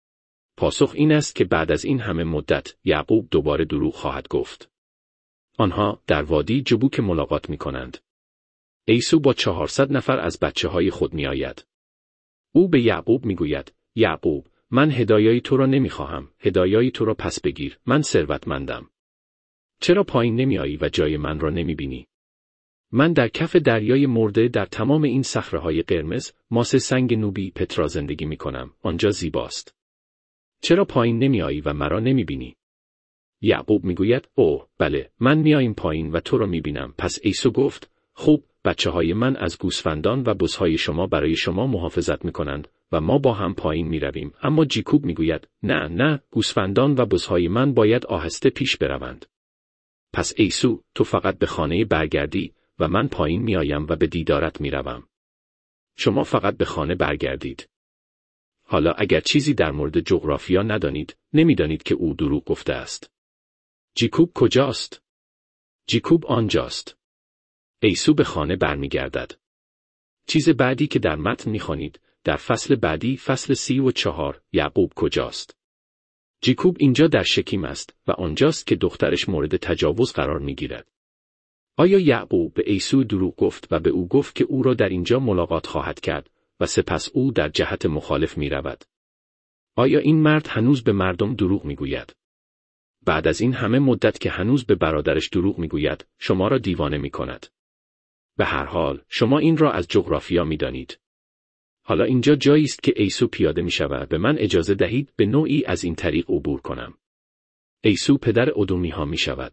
پاسخ این است که بعد از این همه مدت یعقوب دوباره دروغ خواهد گفت. آنها در وادی جبوک ملاقات میکنند. عیسی با 400 نفر از بچه‌های خود میآید. او به یعقوب میگوید یعقوب، من هدایای تو را نمیخواهم. هدایای تو را پس بگیر. من ثروتمندم. چرا پایین نمیایی و جای من را نمیبینی؟ من در کف دریای مرده در تمام این صخره‌های قرمز، ماس سنگ نوبی پترا زندگی میکنم. آنجا زیباست. چرا پایین نمیایی و مرا نمیبینی؟ یعقوب میگوید اوه بله، من میایم پایین و تو را میبینم. پس عیسی گفت خوب، بچه‌های من از گوسفندان و بزهای شما برای شما محافظت میکنند و ما با هم پایین میرویم. اما جیکوب میگوید نه، گوسفندان و بزهای من باید آهسته پیش بروند. پس عیسی، تو فقط به خانه برگردی و من پایین میآیم و به دیدارت میروم. شما فقط به خانه برگردید. حالا اگر چیزی در مورد جغرافیا ندانید، نمیدانید که او دروغ گفته است. جیکوب کجاست؟ جیکوب آنجاست. عیسی به خانه برمیگردد. چیز بعدی که در متن میخوانید، در فصل بعدی فصل 34 یعقوب کجاست؟ جیکوب اینجا در شکیم است و آنجاست که دخترش مورد تجاوز قرار میگیرد. آیا یعقوب به عیسی دروغ گفت و به او گفت که او را در اینجا ملاقات خواهد کرد و سپس او در جهت مخالف می رود. آیا این مرد هنوز به مردم دروغ می گوید؟ بعد از این همه مدت که هنوز به برادرش دروغ می گوید، شما را دیوانه می کند. به هر حال، شما این را از جغرافیا می دانید. حالا اینجا جایی است که عیسی پیاده می شود. به من اجازه دهید به نوعی از این طریق عبور کنم. عیسی پدر ادومی ها می شود.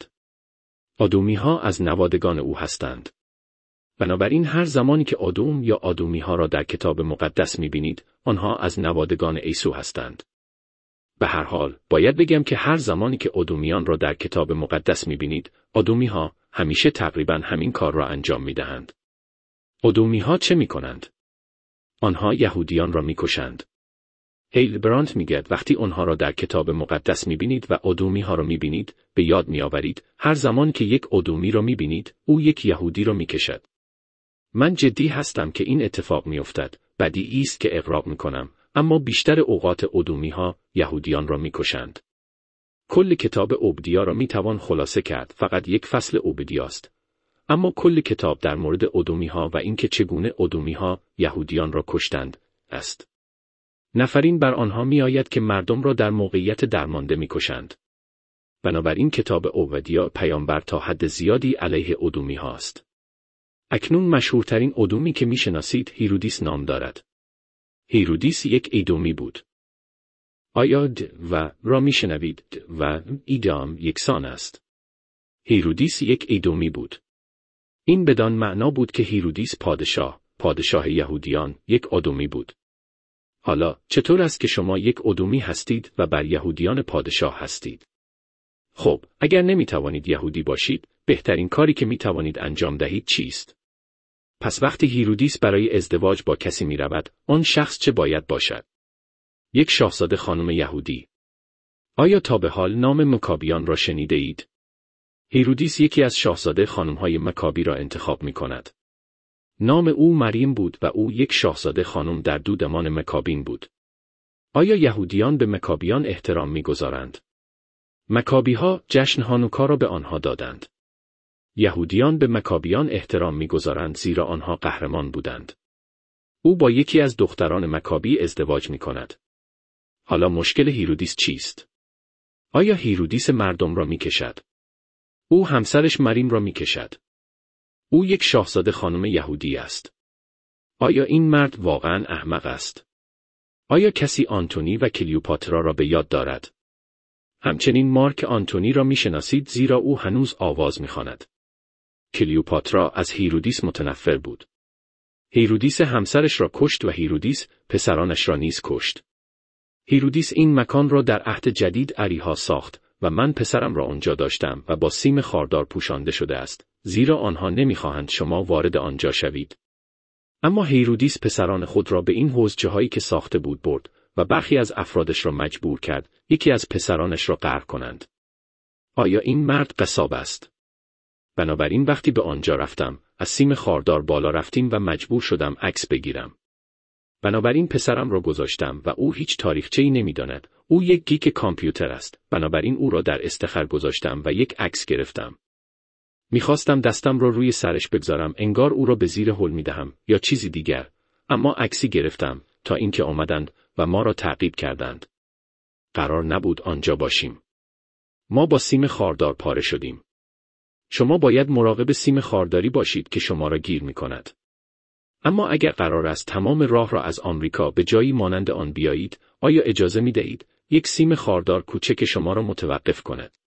ادومی ها از نوادگان او هستند. بنابراین هر زمانی که ادوم یا ادومی ها را در کتاب مقدس می بینید، آنها از نوادگان عیسی هستند. به هر حال، باید بگم که هر زمانی که ادومیان را در کتاب مقدس می بینید، ادومی ها همیشه تقریباً همین کار را انجام می دهند. ادومی ها چه می کنند؟ آنها یهودیان را می کشند. هیل برانت میگوید وقتی آنها را در کتاب مقدس میبینید و ادومی ها را میبینید، به یاد میآورید هر زمان که یک ادومی را میبینید، او یک یهودی را میکشد. من جدی هستم که این اتفاق میافتد. بدیهی است که اقرار میکنم، اما بیشتر اوقات ادومی ها یهودیان را میکشند. کل کتاب عبدیا را میتوان خلاصه کرد، فقط یک فصل عبدیا است. اما کل کتاب در مورد ادومی ها و اینکه چگونه ادومی ها یهودیان را کشتند است. نفرین بر آنها می آید که مردم را در موقعیت درمانده می کشند. بنابراین کتاب عبدیا پیامبر تا حد زیادی علیه ادومی هاست. اکنون مشهورترین ادومی که می شناسید هیرودیس نام دارد. هیرودیس یک ایدومی بود. آیا د و را می شنوید؟ و ایدام یکسان است. هیرودیس یک ایدومی بود. این بدان معنا بود که هیرودیس پادشاه یهودیان یک ادومی بود. حالا چطور است که شما یک ادومی هستید و بر یهودیان پادشاه هستید؟ خب، اگر نمی توانید یهودی باشید، بهترین کاری که می توانید انجام دهید چیست؟ پس وقتی هیرودیس برای ازدواج با کسی می رود، آن شخص چه باید باشد؟ یک شاهزاده خانم یهودی. آیا تا به حال نام مکابیان را شنیده اید؟ هیرودیس یکی از شاهزاده خانم‌های مکابی را انتخاب می کند. نام او مریم بود و او یک شاهزاده خانم در دودمان مکابین بود. آیا یهودیان به مکابیان احترام می‌گذارند؟ مکابی‌ها جشن هانوکا را به آنها دادند. یهودیان به مکابیان احترام می‌گذارند زیرا آنها قهرمان بودند. او با یکی از دختران مکابی ازدواج می‌کند. حالا مشکل هیرودیس چیست؟ آیا هیرودیس مردم را می‌کشد؟ او همسرش مریم را می‌کشد. او یک شاهزاده خانم یهودی است. آیا این مرد واقعاً احمق است؟ آیا کسی آنتونی و کلیوپاترا را به یاد دارد؟ همچنین مارک آنتونی را میشناسید زیرا او هنوز آواز میخواند. کلیوپاترا از هیرودیس متنفر بود. هیرودیس همسرش را کشت و هیرودیس پسرانش را نیز کشت. هیرودیس این مکان را در عهد جدید اریحا ساخت و من پسرم را آنجا داشتم و با سیم خاردار پوشانده شده است، زیرا آنها نمیخواهند شما وارد آنجا شوید. اما هیرودیس پسران خود را به این حوضچه‌هایی که ساخته بود برد و برخی از افرادش را مجبور کرد یکی از پسرانش را غرق کنند. آیا این مرد قصاب است؟ بنابراین وقتی به آنجا رفتم، از سیم خاردار بالا رفتیم و مجبور شدم عکس بگیرم. بنابراین پسرم را گذاشتم و او هیچ تاریخچه‌ای نمی‌داند. او یک گیک کامپیوتر است. بنابراین او را در استخر گذاشتم و یک عکس گرفتم. می‌خواستم دستم را روی سرش بگذارم انگار او را به زیر هل می‌دهم یا چیزی دیگر، اما عکسی گرفتم تا اینکه آمدند و ما را تعقیب کردند. قرار نبود آنجا باشیم. ما با سیم خاردار پاره شدیم. شما باید مراقب سیم خارداری باشید که شما را گیر می‌کند. اما اگر قرار است تمام راه را از آمریکا به جایی مانند آن بیایید، آیا اجازه می‌دهید یک سیم خاردار کوچک شما را متوقف کند؟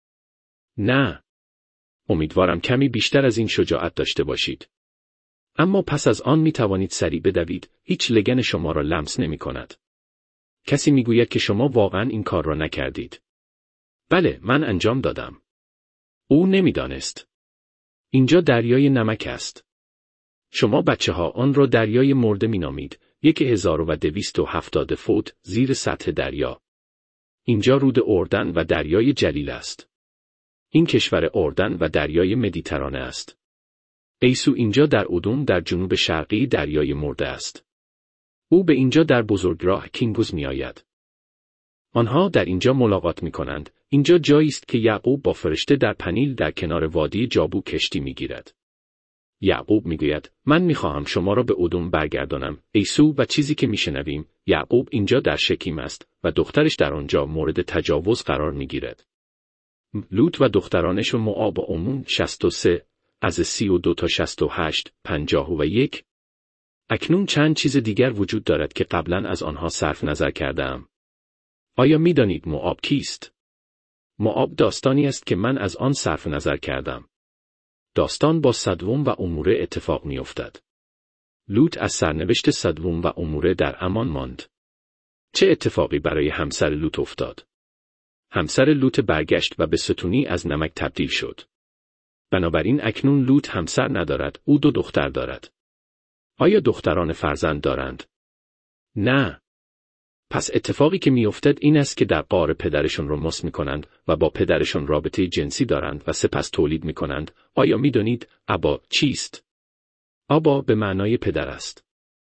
نه. امیدوارم کمی بیشتر از این شجاعت داشته باشید. اما پس از آن می توانید سریع بدوید، هیچ لگن شما را لمس نمی کند. کسی می گوید که شما واقعا این کار را نکردید. بله، من انجام دادم. او نمی دانست. اینجا دریای نمک است. شما بچه ها آن را دریای مرده می نامید، 1270 فوت زیر سطح دریا. اینجا رود اردن و دریای جلیل است. این کشور اردن و دریای مدیترانه است. عیسی اینجا در ادوم در جنوب شرقی دریای مرده است. او به اینجا در بزرگراه کینگوز می آید. آنها در اینجا ملاقات می کنند. اینجا جایی است که یعقوب با فرشته در پنیل در کنار وادی جابو کشتی می گیرد. یعقوب میگوید من میخواهم شما را به ادوم برگردانم. عیسو و چیزی که میشنویم، یعقوب اینجا در شکیم است و دخترش در آنجا مورد تجاوز قرار میگیرد. لوط و دخترانش و موآب و عمون 63 از 32 تا 68 51. اکنون چند چیز دیگر وجود دارد که قبلا از آنها صرف نظر کردم. آیا میدانید موآب کیست؟ موآب داستانی است که من از آن صرف نظر کردم. داستان با سدوم و عموره اتفاق میافتد. لوط از سرنوشت سدوم و عموره در امان ماند. چه اتفاقی برای همسر لوط افتاد؟ همسر لوط برگشت و به ستونی از نمک تبدیل شد. بنابراین اکنون لوط همسر ندارد، او 2 دختر دارد. آیا دختران فرزند دارند؟ نه. پس اتفاقی که میافتد این است که در غار پدرشون را مس میکنند و با پدرشون رابطه جنسی دارند و سپس تولید میکنند. آیا میدانید ابا چیست؟ ابا به معنای پدر است.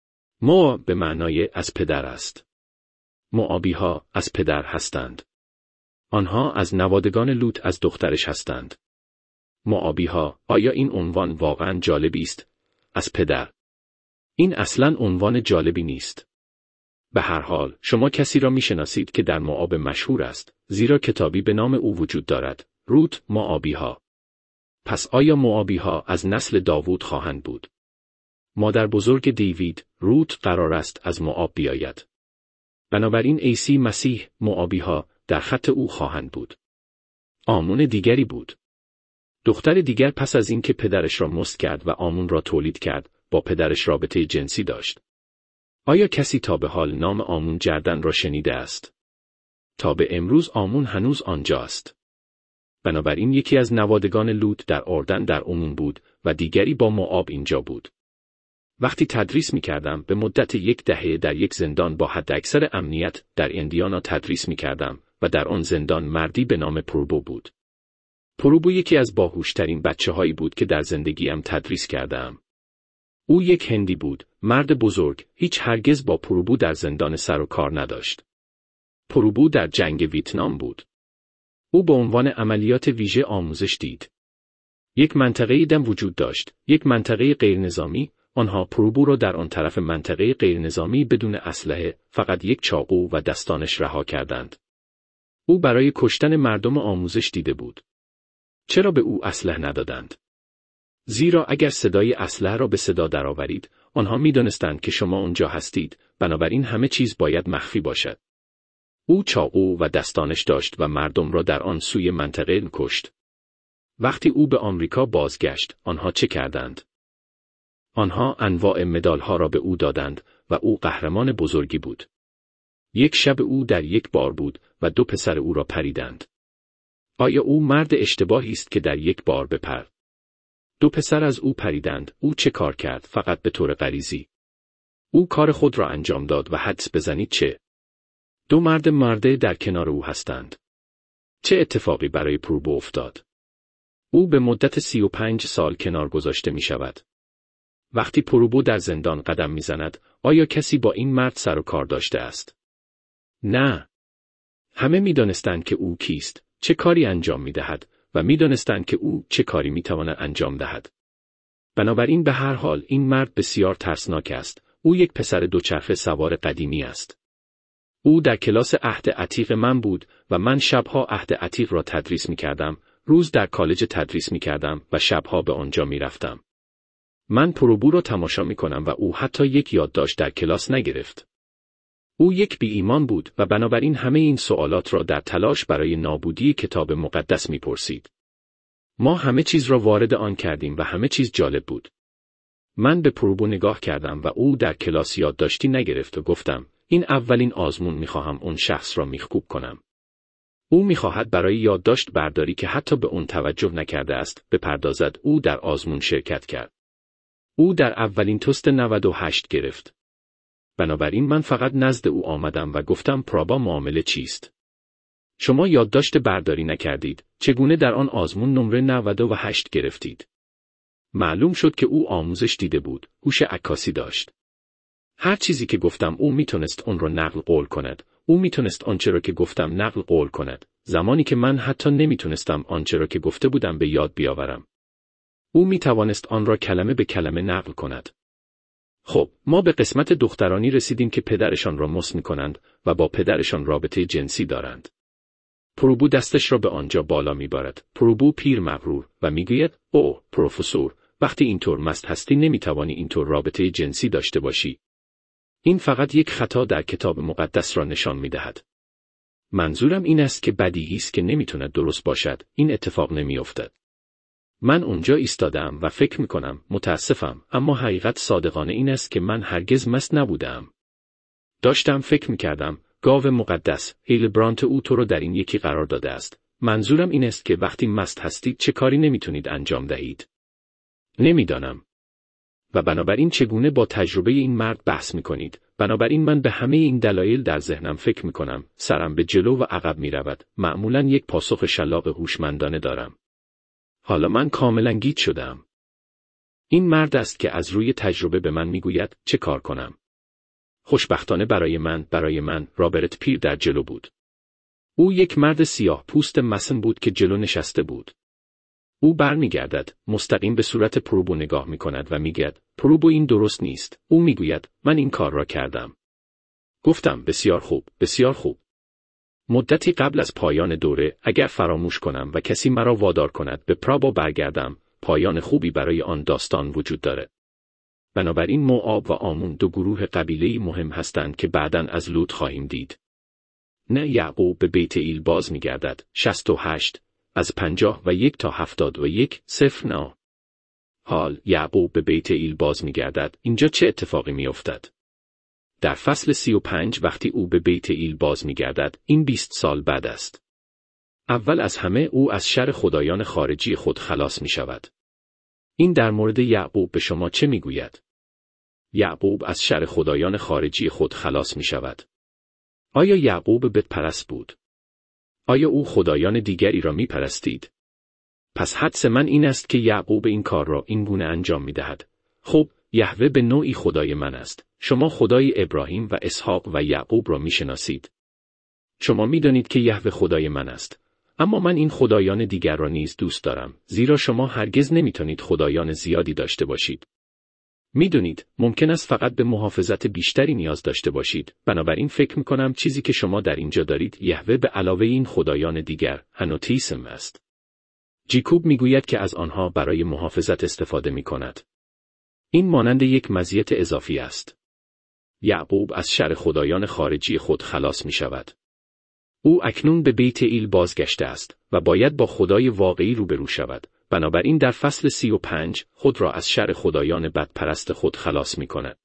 مو به معنای از پدر است. موآبی‌ها از پدر هستند. آنها از نوادگان لوط از دخترش هستند. موآبی‌ها، آیا این عنوان واقعاً جالبی است؟ از پدر. این اصلاً عنوان جالبی نیست. به هر حال، شما کسی را میشناسید که در موآب مشهور است، زیرا کتابی به نام او وجود دارد، روت موآبی‌ها. پس آیا موآبی‌ها از نسل داوود خواهند بود؟ مادر بزرگ دیوید، روت قرار است از موآب بیاید. بنابراین عیسی مسیح، موآبی‌ها در خط او خواهند بود. آمون دیگری بود. دختر دیگر پس از اینکه پدرش را مست کرد و آمون را تولید کرد، با پدرش رابطه جنسی داشت. آیا کسی تا به حال نام آمون جردن را شنیده است؟ تا به امروز آمون هنوز آنجاست. بنابراین یکی از نوادگان لوط در اردن در آمون بود و دیگری با موآب اینجا بود. وقتی تدریس می کردم به مدت 1 دهه در یک زندان با حداکثر امنیت در ایندیانا تدریس می کردم و در آن زندان مردی به نام پروبو بود. پروبو یکی از باهوشترین بچه‌هایی بود که در زندگیم تدریس کردم. او یک هندی بود، مرد بزرگ، هرگز با پروبو در زندان سر و کار نداشت. پروبو در جنگ ویتنام بود. او به عنوان عملیات ویژه آموزش دید. یک منطقه دم وجود داشت، یک منطقه غیرنظامی، آنها پروبو را در آن طرف منطقه غیرنظامی بدون اسلحه، فقط یک چاقو و دستانش رها کردند. او برای کشتن مردم آموزش دیده بود. چرا به او اسلحه ندادند؟ زیرا اگر صدای اسلحه را به صدا درآورید، آنها می‌دانستند که شما آنجا هستید، بنابراین همه چیز باید مخفی باشد. او چاقو و دستانش داشت و مردم را در آن سوی منطقه کشت. وقتی او به آمریکا بازگشت، آنها چه کردند؟ آنها انواع مدال‌ها را به او دادند و او قهرمان بزرگی بود. یک شب او در یک بار بود و 2 پسر او را پریدند. آیا او مرد اشتباهی است که در یک بار بپر؟ 2 پسر از او پریدند. او چه کار کرد؟ فقط به طور غریزی. او کار خود را انجام داد و حدس بزنید چه؟ 2 مرده در کنار او هستند. چه اتفاقی برای پروبو افتاد؟ او به مدت 35 سال کنار گذاشته می شود. وقتی پروبو در زندان قدم می زند، آیا کسی با این مرد سر و کار داشته است؟ نه. همه می دانستند که او کیست، چه کاری انجام می دهد و می دانستند که او چه کاری می تواند انجام دهد. بنابراین به هر حال این مرد بسیار ترسناک است. او یک پسر دوچرخه سوار قدیمی است. او در کلاس عهد عتیق من بود و من شبها عهد عتیق را تدریس می کردم، روز در کالج تدریس می کردم و شبها به آنجا می رفتم. من پروبو را تماشا می کنم و او حتی یک یادداشت در کلاس نگرفت. او یک بی ایمان بود و بنابراین همه این سوالات را در تلاش برای نابودی کتاب مقدس می پرسید. ما همه چیز را وارد آن کردیم و همه چیز جالب بود. من به پروبو نگاه کردم و او در کلاس یادداشتی نگرفت و گفتم این اولین آزمون می خواهم اون شخص را میخکوب کنم. او میخواهد برای یادداشت برداری که حتی به اون توجه نکرده است بپردازد. او در آزمون شرکت کرد. او در اولین تست 98 گرفت. بنابراین من فقط نزد او آمدم و گفتم پرابا معامله چیست؟ شما یادداشت برداری نکردید، چگونه در آن آزمون نمره 98 گرفتید؟ معلوم شد که او آموزش دیده بود، هوش عکاسی داشت. هر چیزی که گفتم او میتونست اون رو نقل قول کند. او میتونست آنچه را که گفتم نقل قول کند، زمانی که من حتی نمیتونستم آنچه را که گفته بودم به یاد بیاورم. او می توانست آن را کلمه به کلمه نقل کند. خب، ما به قسمت دخترانی رسیدیم که پدرشان را مس می کنند و با پدرشان رابطه جنسی دارند. پروبو دستش را به آنجا بالا می بارد. پروبو پیر مغرور و می گوید: اوه، پروفسور، وقتی اینطور مست هستی نمی توانی اینطور رابطه جنسی داشته باشی. این فقط یک خطا در کتاب مقدس را نشان می دهد. منظورم این است که بدیهی است که نمیتواند درست باشد. این اتفاق نمیافتد. من اونجا ایستادم و فکر میکنم متاسفم، اما حقیقت صادقانه این است که من هرگز مست نبودم. داشتم فکر میکردم گاو مقدس هیلبرانت او تو رو در این یکی قرار داده است. منظورم این است که وقتی مست هستید چه کاری نمیتونید انجام دهید. نمیدانم. و بنابراین چگونه با تجربه این مرد بحث میکنید؟ بنابراین من به همه این دلایل در ذهنم فکر میکنم، سرم به جلو و عقب میرود. معمولا یک پاسخ شلاق هوشمندانه دارم. حالا من کاملا گیج شدم. این مرد است که از روی تجربه به من میگوید چه کار کنم. خوشبختانه برای من رابرت پیر در جلو بود. او یک مرد سیاه پوست مسن بود که جلو نشسته بود. او برمیگردد، مستقیم به صورت پروبو نگاه میکند و میگوید: پروبو، این درست نیست. او میگوید: من این کار را کردم. گفتم: بسیار خوب، بسیار خوب. مدتی قبل از پایان دوره، اگر فراموش کنم و کسی مرا وادار کند به پرابا برگردم، پایان خوبی برای آن داستان وجود دارد. بنابراین موآب و آمون دو گروه قبیله‌ای مهم هستند که بعداً از لوط خواهیم دید. نه یعقوب به بیت ایل باز میگردد. 68 از 51 تا 71 صفر نه. حال یعقوب به بیت ایل باز میگردد. اینجا چه اتفاقی میافتد؟ در فصل 35 وقتی او به بیت ایل باز میگردد، این 20 سال بعد است. اول از همه او از شر خدایان خارجی خود خلاص می شود. این در مورد یعقوب به شما چه می گوید؟ یعقوب از شر خدایان خارجی خود خلاص می شود. آیا یعقوب بت پرست بود؟ آیا او خدایان دیگری را می پرستید؟ پس حدس من این است که یعقوب این کار را این گونه انجام می دهد. خب، یهوه به نوعی خدای من است. شما خدای ابراهیم و اسحاق و یعقوب را می شناسید. شما می دانید که یهوه خدای من است. اما من این خدایان دیگر را نیز دوست دارم، زیرا شما هرگز نمیتونید خدایان زیادی داشته باشید. میدونید، ممکن است فقط به محافظت بیشتری نیاز داشته باشید. بنابراین فکر میکنم چیزی که شما در اینجا دارید یهوه به علاوه این خدایان دیگر، هنوتیسم است. جیکوب میگوید که از آنها برای محافظت استفاده میکند. این مانند یک مزیت اضافی است. یعقوب از شر خدایان خارجی خود خلاص میشود. او اکنون به بیت ایل بازگشته است و باید با خدای واقعی روبرو شود. بنابراین در فصل 35 خود را از شر خدایان بدپرست خود خلاص می کند.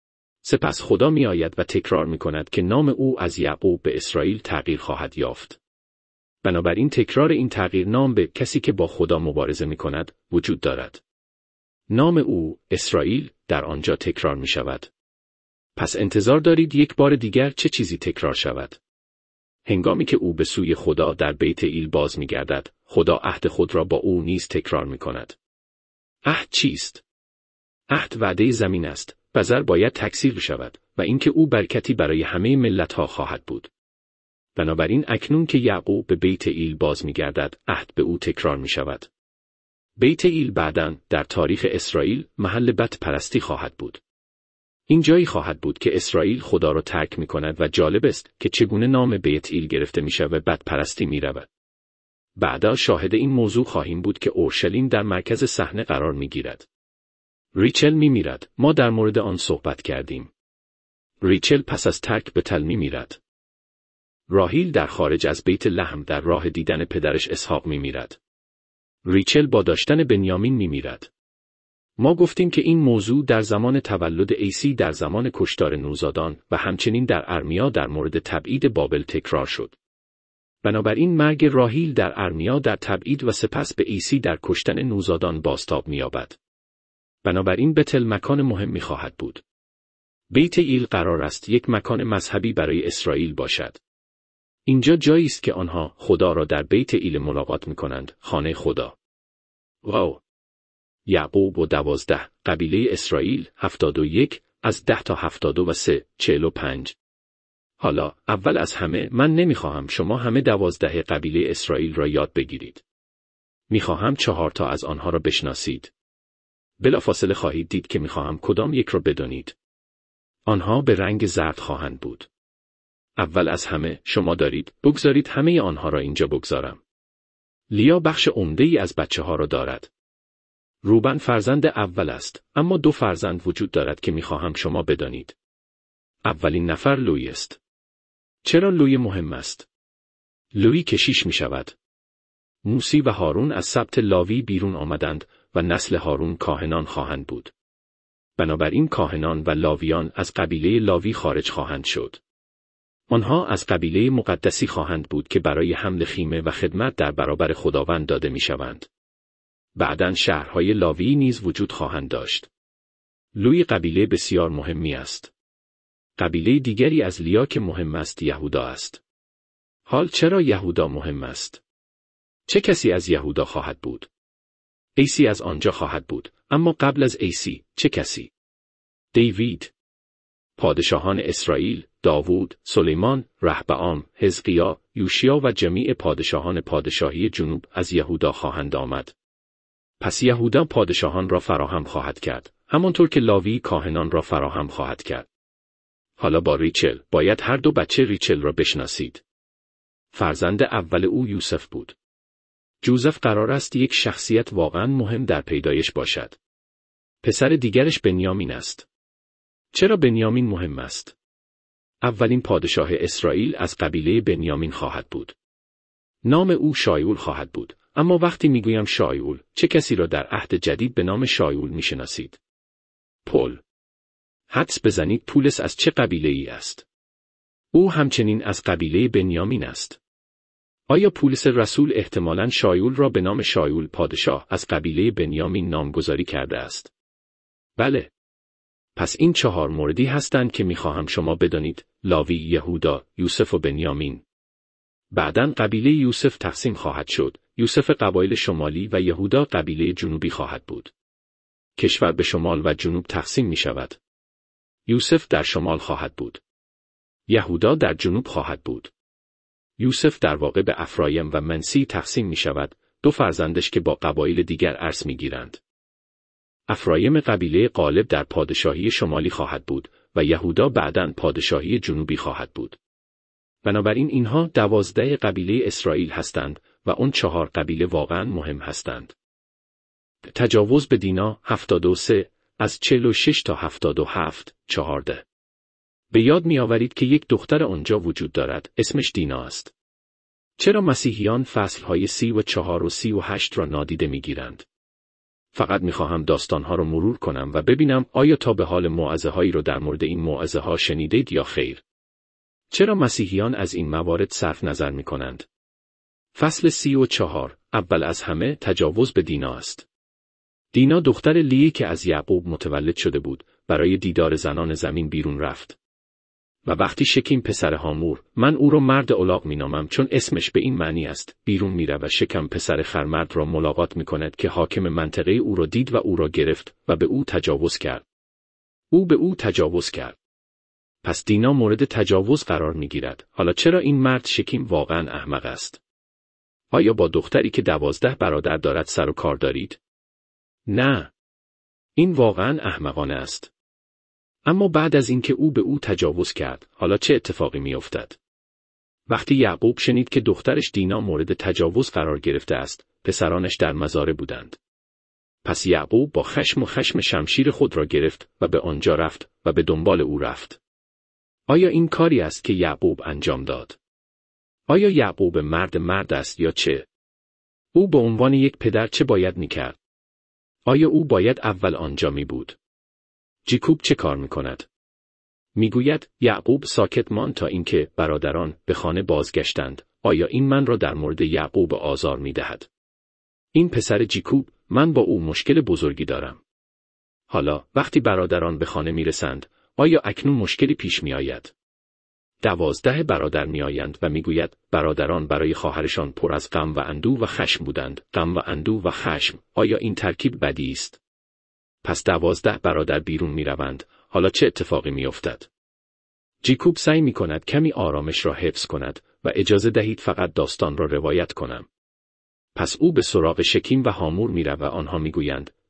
سپس خدا می آید و تکرار می کند که نام او از یعقوب به اسرائیل تغییر خواهد یافت. بنابراین تکرار این تغییر نام به کسی که با خدا مبارزه می کند وجود دارد. نام او اسرائیل در آنجا تکرار می شود. پس انتظار دارید یک بار دیگر چه چیزی تکرار شود؟ هنگامی که او به سوی خدا در بیت ایل باز می گردد، خدا عهد خود را با او نیز تکرار می کند. عهد چیست؟ عهد وعده زمین است، بذر باید تکثیر شود و اینکه او برکتی برای همه ملت‌ها خواهد بود. بنابراین اکنون که یعقوب به بیت ایل باز می گردد، عهد به او تکرار می شود. بیت ایل بعداً در تاریخ اسرائیل محل بت پرستی خواهد بود. این جایی خواهد بود که اسرائیل خدا را ترک می کند و جالب است که چگونه نام بیت ایل گرفته می شود و بت پرستی می رود. بعدا شاهد این موضوع خواهیم بود که اورشلیم در مرکز صحنه قرار می گیرد. ریچل می میرد. ما در مورد آن صحبت کردیم. ریچل پس از ترک به تل می میرد. راهیل در خارج از بیت لحم در راه دیدن پدرش اسحاق می میرد. ریچل با داشتن بنیامین می میرد. ما گفتیم که این موضوع در زمان تولد عیسی در زمان کشتار نوزادان و همچنین در ارمیا در مورد تبعید بابل تکرار شد. بنابراین مرگ راهیل در ارمیا در تبعید و سپس به عیسی در کشتن نوزادان بازتاب می‌یابد. بنابراین بتل مکان مهمی خواهد بود. بیت ایل قرار است یک مکان مذهبی برای اسرائیل باشد. اینجا جایی است که آنها خدا را در بیت ایل ملاقات می‌کنند، خانه خدا. واو! یعقوب و 12 قبیله اسرائیل 71 از 10 تا 73 45. حالا اول از همه من نمیخواهم شما همه 12 قبیله اسرائیل را یاد بگیرید. میخواهم 4 تا از آنها را بشناسید. بلافاصله خواهید دید که میخواهم کدام یک را بدانید. آنها به رنگ زرد خواهند بود. اول از همه شما بگذارید همه آنها را اینجا بگذارم. لیا بخش عمده‌ای از بچه‌ها را دارد. روبن فرزند اول است، اما 2 فرزند وجود دارد که میخواهم شما بدانید. اولین نفر لویی است. چرا لویی مهم است؟ لویی کشیش می شود. موسی و هارون از سبط لاوی بیرون آمدند و نسل هارون کاهنان خواهند بود. بنابراین کاهنان و لاویان از قبیله لاوی خارج خواهند شد. آنها از قبیله مقدسی خواهند بود که برای حمل خیمه و خدمت در برابر خداوند داده می شوند. بعداً شهرهای لاوی نیز وجود خواهند داشت. لویی قبیله بسیار مهمی است. قبیله دیگری از لیا که مهم است یهودا است. حال چرا یهودا مهم است؟ چه کسی از یهودا خواهد بود؟ عیسی از آنجا خواهد بود، اما قبل از عیسی چه کسی؟ دیوید. پادشاهان اسرائیل، داوود، سلیمان، رهبعام، حزقیا، یوشیا و جمیع پادشاهان پادشاهی جنوب از یهودا خواهند آمد. پس یهودا پادشاهان را فراهم خواهد کرد، همانطور که لاوی کاهنان را فراهم خواهد کرد. حالا با ریچل، باید هر 2 بچه ریچل را بشناسید. فرزند اول او یوسف بود. جوزف قرار است یک شخصیت واقعا مهم در پیدایش باشد. پسر دیگرش بنیامین است. چرا بنیامین مهم است؟ اولین پادشاه اسرائیل از قبیله بنیامین خواهد بود. نام او شایول خواهد بود، اما وقتی میگویم شایول، چه کسی را در عهد جدید به نام شایول میشناسید؟ پول. حدس بزنید پولس از چه قبیله‌ای است؟ او همچنین از قبیله بنیامین است. آیا پولس رسول احتمالاً شایول را به نام شایول پادشاه از قبیله بنیامین نامگذاری کرده است؟ بله. پس این 4 موردی هستند که میخواهم شما بدانید: لاوی، یهودا، یوسف و بنیامین. بعداً قبیله یوسف تقسیم خواهد شد. یوسف قبایل شمالی و یهودا قبیله جنوبی خواهد بود. کشور به شمال و جنوب تقسیم می شود. یوسف در شمال خواهد بود. یهودا در جنوب خواهد بود. یوسف در واقع به افرایم و منسی تقسیم می شود، 2 فرزندش که با قبایل دیگر ارث می گیرند. افرایم قبیله غالب در پادشاهی شمالی خواهد بود و یهودا بعداً پادشاهی جنوبی خواهد بود. بنابراین اینها 12 قبیله اسرائیل هستند و اون 4 قبیله واقعاً مهم هستند. تجاوز به دینا 73 از 46 تا 77 14. به یاد می‌آورید که یک دختر آنجا وجود دارد، اسمش دینا است. چرا مسیحیان فصل‌های 34 و 38 را نادیده می‌گیرند؟ فقط می‌خواهم داستان‌ها را مرور کنم و ببینم آیا تا به حال موعظه‌هایی را در مورد این موعظه‌ها شنیدید یا خیر. چرا مسیحیان از این موارد صرف نظر می‌کنند؟ فصل 34 اول از همه تجاوز به دینا است. دینا دختر لیی که از یعقوب متولد شده بود، برای دیدار زنان زمین بیرون رفت. و وقتی شکیم پسر هامور، من او را مرد الاغ مینامم چون اسمش به این معنی است، بیرون میره و شکم پسر خرمرد را ملاقات میکند که حاکم منطقه او را دید و او را گرفت و به او تجاوز کرد. او به او تجاوز کرد. پس دینا مورد تجاوز قرار میگیرد. حالا چرا این مرد شکیم واقعا احمق است؟ آیا با دختری که 12 برادر دارد سر و کار دارید؟ نه. این واقعا احمقانه است. اما بعد از اینکه او به او تجاوز کرد، حالا چه اتفاقی میافتد؟ وقتی یعقوب شنید که دخترش دینا مورد تجاوز قرار گرفته است، پسرانش در مزارع بودند. پس یعقوب با خشم شمشیر خود را گرفت و به آنجا رفت و به دنبال او رفت. آیا این کاری است که یعقوب انجام داد؟ آیا یعقوب مرد است یا چه؟ او به عنوان یک پدر چه باید میکرد؟ آیا او باید اول آنجا می بود؟ جیکوب چه کار می کند؟ می گوید یعقوب ساکت ماند تا اینکه برادران به خانه بازگشتند. آیا این من را در مورد یعقوب آزار می دهد؟ این پسر جیکوب، من با او مشکل بزرگی دارم. حالا وقتی برادران به خانه می رسند، آیا اکنون مشکلی پیش می آید؟ 12 برادر می آیند و می گوید برادران برای خواهرشان پر از غم و اندوه و خشم بودند. غم و اندوه و خشم، آیا این ترکیب بدی است؟ پس 12 برادر بیرون می روند. حالا چه اتفاقی می افتد؟ جیکوب سعی می کند کمی آرامش را حفظ کند و اجازه دهید فقط داستان را روایت کنم. پس او به سراغ شکیم و هامور می رود و آنها می گویند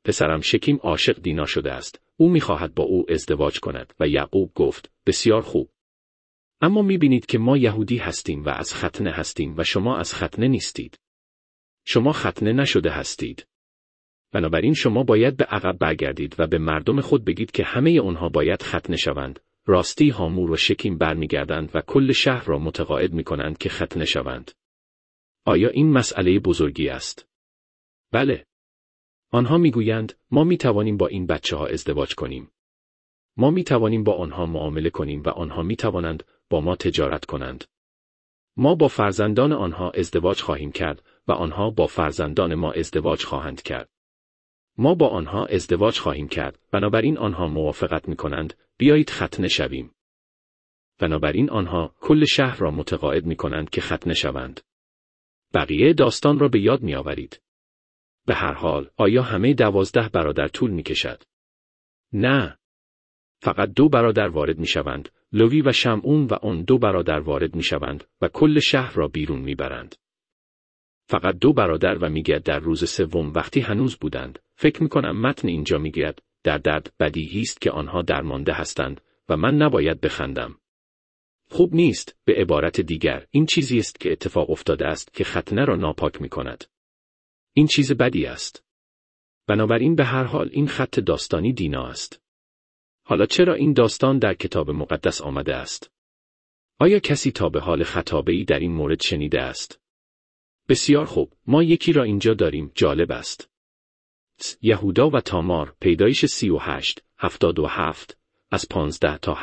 پسرم شکیم عاشق دینا شده است. او می‌خواهد با او ازدواج کند. و یعقوب گفت بسیار خوب. اما می‌بینید که ما یهودی هستیم و از ختنه هستیم و شما از ختنه نیستید. شما ختنه نشده هستید. بنابراین شما باید به عقب برگردید و به مردم خود بگید که همه آنها باید ختنه شوند. راستی هامور و شکیم برمیگردند و کل شهر را متقاعد می‌کنند که ختنه شوند. آیا این مسئله بزرگی است؟ بله. آنها میگویند ما میتوانیم با این بچه‌ها ازدواج کنیم. ما میتوانیم با آنها معامله کنیم و آنها میتوانند با ما تجارت کنند. ما با فرزندان آنها ازدواج خواهیم کرد و آنها با فرزندان ما ازدواج خواهند کرد. ما با آنها ازدواج خواهیم کرد. بنابراین آنها موافقت میکنند بیایید ختنه شویم. بنابراین آنها کل شهر را متقاعد میکنند که ختنه شوند. بقیه داستان را به یاد میآورید. به هر حال آیا همه 12 برادر طول میکشد؟ نه. فقط 2 برادر وارد میشوند. لوی و شمعون و آن 2 برادر وارد میشوند و کل شهر را بیرون میبرند. فقط 2 برادر و میگه در روز سوم وقتی هنوز بودند. فکر میکنم متن اینجا میگوید در درد بدیهی است که آنها درمانده هستند و من نباید بخندم. خوب نیست. به عبارت دیگر این چیزی است که اتفاق افتاده است که ختنه را ناپاک میکند. این چیز بدی است. بنابراین به هر حال این خط داستانی دینا است. حالا چرا این داستان در کتاب مقدس آمده است؟ آیا کسی تا به حال خطابه‌ای در این مورد شنیده است؟ بسیار خوب، ما یکی را اینجا داریم. جالب است. یهودا و تامار، پیدایش 38:77 از 15 تا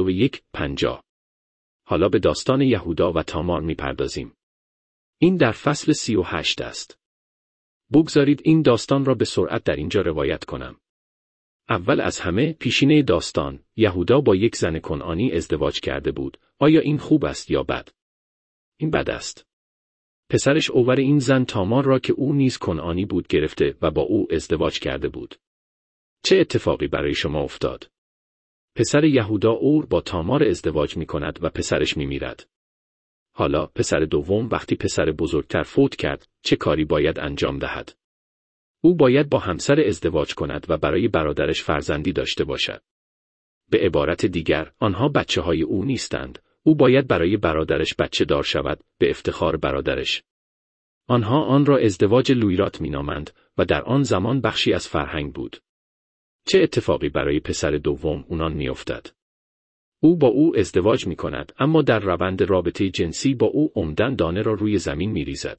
81:50. حالا به داستان یهودا و تامار میپردازیم. این در فصل 38 است. بگذارید این داستان را به سرعت در اینجا روایت کنم. اول از همه پیشینه داستان، یهودا با یک زن کنعانی ازدواج کرده بود. آیا این خوب است یا بد؟ این بد است. پسرش اوور این زن تامار را که او نیز کنعانی بود گرفته و با او ازدواج کرده بود. چه اتفاقی برای شما افتاد؟ پسر یهودا اور با تامار ازدواج می کند و پسرش می میرد. حالا پسر دوم وقتی پسر بزرگتر فوت کرد، چه کاری باید انجام دهد؟ او باید با همسر ازدواج کند و برای برادرش فرزندی داشته باشد. به عبارت دیگر، آنها بچه‌های او نیستند. او باید برای برادرش بچه دار شود، به افتخار برادرش. آنها آن را ازدواج لویرات مینامند و در آن زمان بخشی از فرهنگ بود. چه اتفاقی برای پسر دوم اونان میافتد؟ او با او ازدواج می کند، اما در روند رابطه جنسی با او عمدن دانه را روی زمین می ریزد.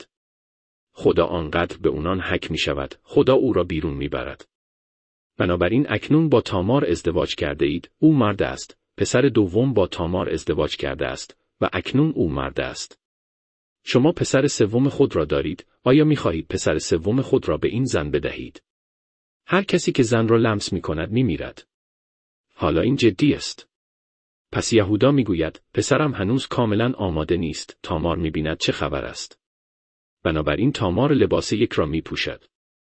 خدا آنقدر به اونان حک می شود، خدا او را بیرون می برد. بنابراین اکنون با تامار ازدواج کرده اید، او مرد است. پسر دوم با تامار ازدواج کرده است و اکنون او مرد است. شما پسر سوم خود را دارید، آیا می خواهید پسر سوم خود را به این زن بدهید؟ هر کسی که زن را لمس می کند می میرد. حالا این جدی است. پس یهودا می گوید، پسرم هنوز کاملا آماده نیست. تامار می بیند چه خبر است. بنابراین تامار لباس یک را می پوشد.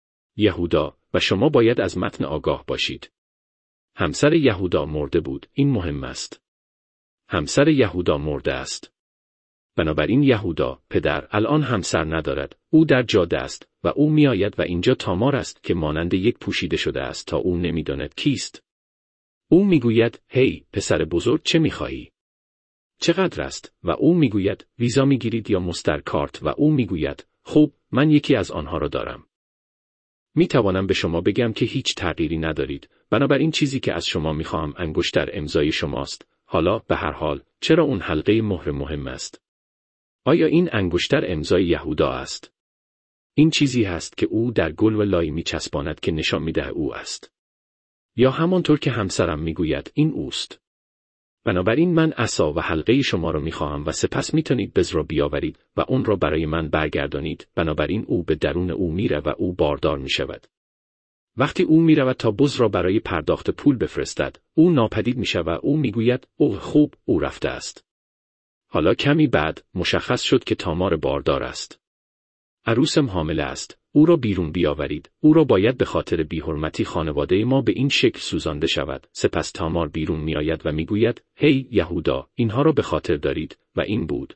یهودا، و شما باید از متن آگاه باشید. همسر یهودا مرده بود، این مهم است. همسر یهودا مرده است. بنابراین یهودا، پدر، الان همسر ندارد، او در جاده است و او می آید و اینجا تامار است که مانند یک پوشیده شده است تا او نمیداند کیست. او میگوید، هی، پسر بزرگ چه میخواهی؟ چقدر است؟ و او میگوید، ویزا میگیرید یا مسترکارت؟ و او میگوید، خوب، من یکی از آنها را دارم. میتوانم به شما بگم که هیچ تغییری ندارید، بنابراین چیزی که از شما میخواهم انگشتر امضای شماست. حالا به هر حال، چرا اون حلقه مهر مهم است؟ آیا این انگشتر امضای یهودا است؟ این چیزی هست که او در گل و لای میچسباند که نشان میدهد او است. یا همانطور که همسرم میگوید این اوست. بنابراین من عصا و حلقه شما را میخواهم و سپس میتونید بز را بیاورید و اون را برای من برگردانید. بنابراین او به درون او میره و او باردار میشود. وقتی او میرود تا بز را برای پرداخت پول بفرستد، او ناپدید میشود و او میگوید، اوه خوب، او رفته است. حالا کمی بعد مشخص شد که تامار باردار است. عروسم حامله است. او را بیرون بیاورید. او را باید به خاطر بی‌حرمتی خانواده ما به این شکل سوزانده شود. سپس تامار بیرون میآید و میگوید، هی یهودا، اینها را به خاطر دارید و این بود.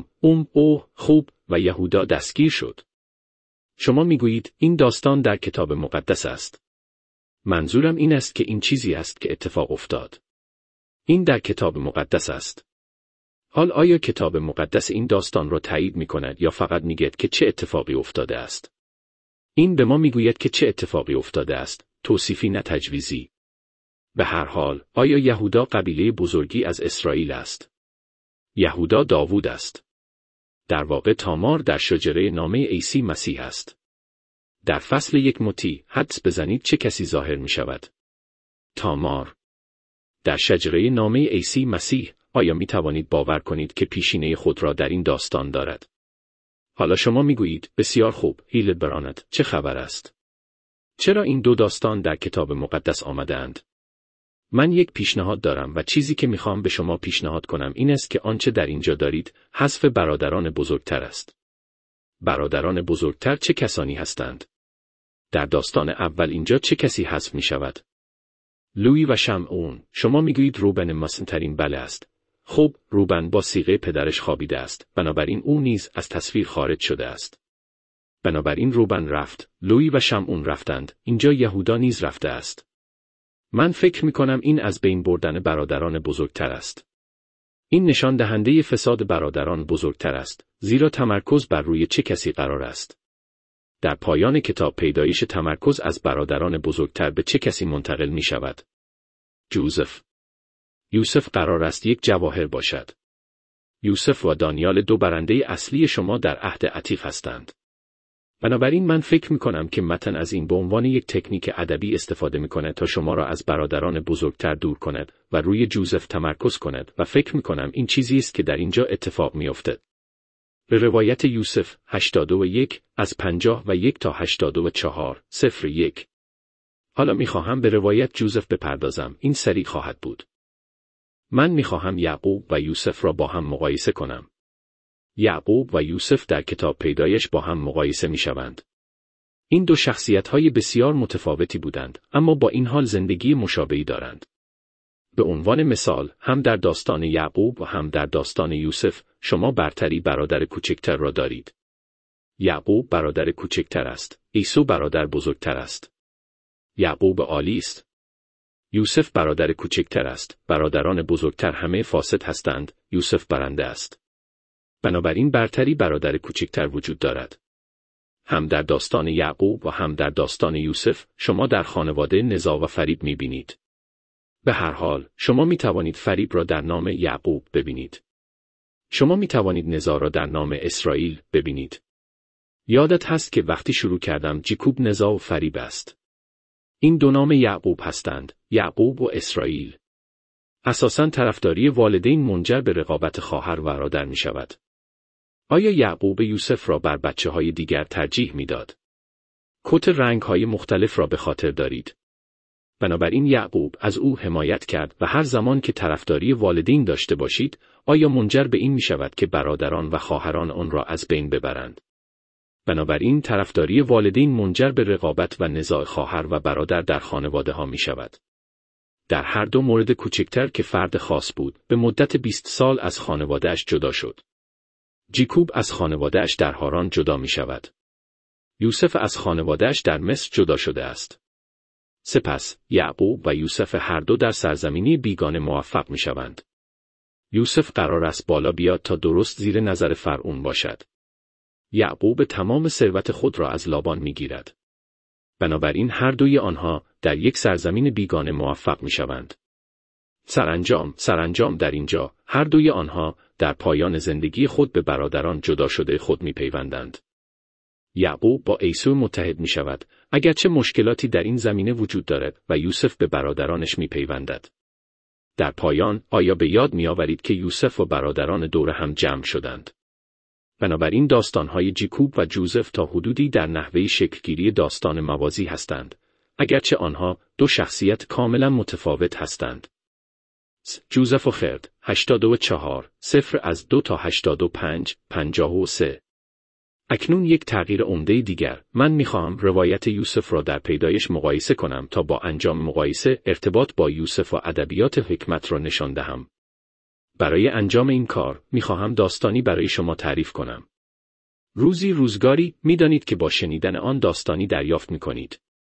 اوه خوب، و یهودا دستگیر شد. شما میگویید این داستان در کتاب مقدس است. منظورم این است که این چیزی است که اتفاق افتاد. این در کتاب مقدس است. حال آیا کتاب مقدس این داستان را تایید می کند یا فقط می گوید که چه اتفاقی افتاده است؟ این به ما می گوید که چه اتفاقی افتاده است، توصیفی نه تجویزی. به هر حال، آیا یهودا قبیله بزرگی از اسرائیل است؟ یهودا داوود است. در واقع تامار در شجره نامه عیسی مسیح است. در فصل 1 متی حدس بزنید چه کسی ظاهر می شود؟ تامار. در شجره نامه عیسی مسیح آیا می توانید باور کنید که پیشینه خود را در این داستان دارد؟ حالا شما می گویید بسیار خوب، هیلدبراند، چه خبر است؟ چرا این دو داستان در کتاب مقدس آمدند؟ من یک پیشنهاد دارم و چیزی که میخوام به شما پیشنهاد کنم این است که آنچه در اینجا دارید حذف برادران بزرگتر است. برادران بزرگتر چه کسانی هستند؟ در داستان اول اینجا چه کسی حذف می شود؟ لویی و شمعون. شما میگویید روبن مسن‌ترین بله است. خب، روبن با صیغه پدرش خوابیده است، بنابراین او نیز از تصویر خارج شده است. بنابراین روبن رفت، لویی و شمعون رفتند، اینجا یهودا نیز رفته است. من فکر می کنم این از بین بردن برادران بزرگتر است. این نشان دهنده فساد برادران بزرگتر است، زیرا تمرکز بر روی چه کسی قرار است. در پایان کتاب پیدایش تمرکز از برادران بزرگتر به چه کسی منتقل می شود؟ جوزف. یوسف قرار است یک جواهر باشد. یوسف و دانیال دو برنده اصلی شما در عهد عتیق هستند. بنابراین من فکر می کنم که متن از این به عنوان یک تکنیک ادبی استفاده می کند تا شما را از برادران بزرگتر دور کند و روی جوزف تمرکز کند و فکر می کنم این چیزی است که در اینجا اتفاق می افتد. به روایت یوسف 81 از 51 تا 84 01. حالا می خواهم به روایت جوزف بپردازم، این سریع خواهد بود. من می خواهم یعقوب و یوسف را با هم مقایسه کنم. یعقوب و یوسف در کتاب پیدایش با هم مقایسه می شوند. این دو شخصیت‌های بسیار متفاوتی بودند، اما با این حال زندگی مشابهی دارند. به عنوان مثال، هم در داستان یعقوب و هم در داستان یوسف، شما برتری برادر کوچکتر را دارید. یعقوب برادر کوچکتر است، عیسی برادر بزرگتر است. یعقوب عالی است. یوسف برادر کوچکتر است، برادران بزرگتر همه فاسد هستند، یوسف برنده است. بنابراین برتری برادر کوچکتر وجود دارد. هم در داستان یعقوب و هم در داستان یوسف شما در خانواده نزاع و فریب می‌بینید. به هر حال، شما می‌توانید فریب را در نام یعقوب ببینید. شما می‌توانید نزاع را در نام اسرائیل ببینید. یادت هست که وقتی شروع کردم جیکوب نزاع و فریب است. این دو نام یعقوب هستند، یعقوب و اسرائیل. اساساً طرفداری والدین منجر به رقابت خواهر و برادر می‌شود. آیا یعقوب یوسف را بر بچه‌های دیگر ترجیح می‌داد؟ کت رنگ‌های مختلف را به خاطر دارید. بنابراین یعقوب از او حمایت کرد و هر زمان که طرفداری والدین داشته باشید، آیا منجر به این می‌شود که برادران و خواهران آن را از بین ببرند؟ بنابراین طرفداری والدین منجر به رقابت و نزاع خواهر و برادر در خانواده‌ها می‌شود. در هر دو مورد کوچکتر که فرد خاص بود، به مدت 20 سال از خانواده‌اش جدا شد. جیکوب از خانواده‌اش در هاران جدا می‌شود. یوسف از خانواده‌اش در مصر جدا شده است. سپس یعقوب و یوسف هر دو در سرزمینی بیگانه موفق می‌شوند. یوسف قرار است بالا بیاد تا درست زیر نظر فرعون باشد. یعقوب تمام ثروت خود را از لابان می‌گیرد. بنابراین هر دوی آنها در یک سرزمین بیگانه موفق می‌شوند. سرانجام در اینجا هر دوی آنها در پایان زندگی خود به برادران جدا شده خود می‌پیوندند. یعقوب با عیسی متحد می‌شود، اگرچه مشکلاتی در این زمینه وجود دارد و یوسف به برادرانش می‌پیوندد. در پایان آیا به یاد می‌آورید که یوسف و برادران دور هم جمع شدند؟ بنابراین داستان‌های جیکوب و جوزف تا حدودی در نحوه شکلگیری داستان موازی هستند، اگرچه آنها دو شخصیت کاملا متفاوت هستند. جوزف و خرد 84 0 از 2 تا 85 53. اکنون یک تغییر عمده دیگر، من می‌خواهم روایت یوسف را در پیدایش مقایسه کنم تا با انجام مقایسه ارتباط با یوسف و ادبیات حکمت را نشان دهم. برای انجام این کار، می‌خواهم داستانی برای شما تعریف کنم. روزگاری می‌دانید که با شنیدن آن داستانی دریافت می‌کنید.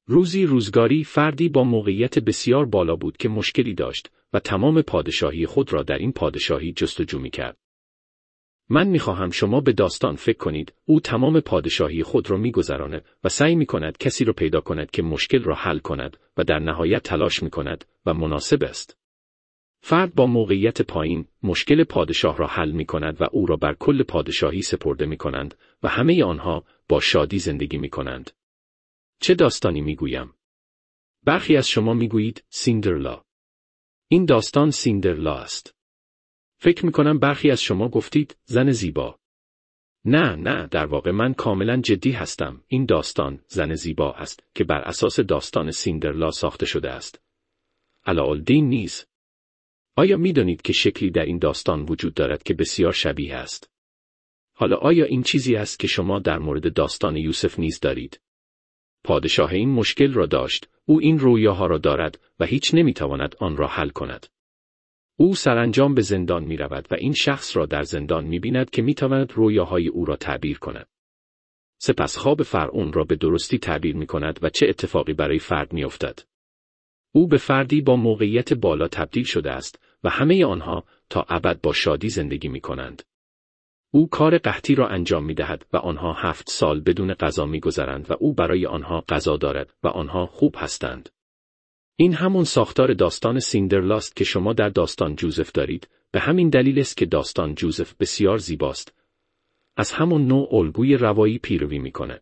روزی روزگاری فردی با موقعیت بسیار بالا بود که مشکلی داشت و تمام پادشاهی خود را در این پادشاهی جستجو می‌کرد. من می‌خواهم شما به داستان فکر کنید. او تمام پادشاهی خود را می‌گذراند و سعی می‌کند کسی را پیدا کند که مشکل را حل کند و در نهایت تلاش می‌کند و مناسب است. فرد با موقعیت پایین مشکل پادشاه را حل می‌کند و او را بر کل پادشاهی سپرده می‌کنند و همه آنها با شادی زندگی می‌کنند. چه داستانی می‌گویم؟ برخی از شما می‌گویید سیندرلا. این داستان سیندرلا است. فکر می‌کنم برخی از شما گفتید زن زیبا. نه، در واقع من کاملا جدی هستم. این داستان زن زیبا است که بر اساس داستان سیندرلا ساخته شده است. علاءالدین نیز. آیا می‌دانید که شکلی در این داستان وجود دارد که بسیار شبیه است؟ حالا آیا این چیزی است که شما در مورد داستان یوسف نیز دارید؟ پادشاه این مشکل را داشت. او این رویاها را دارد و هیچ نمی‌تواند آن را حل کند. او سرانجام به زندان می‌رود و این شخص را در زندان می‌بیند که می‌تواند رویاهای او را تعبیر کند. سپس خواب فرعون را به درستی تعبیر می‌کند و چه اتفاقی برای فرد می‌افتد؟ او به فردی با موقعیت بالا تبدیل شده است و همه آنها تا ابد با شادی زندگی می‌کنند. او کار قحطی را انجام می‌دهد و آنها 7 سال بدون غذا می‌گذرند و او برای آنها غذا دارد و آنها خوب هستند. این همون ساختار داستان سیندرلاست که شما در داستان جوزف دارید. به همین دلیل است که داستان جوزف بسیار زیباست. از همون نوع الگوی روایی پیروی می‌کنه.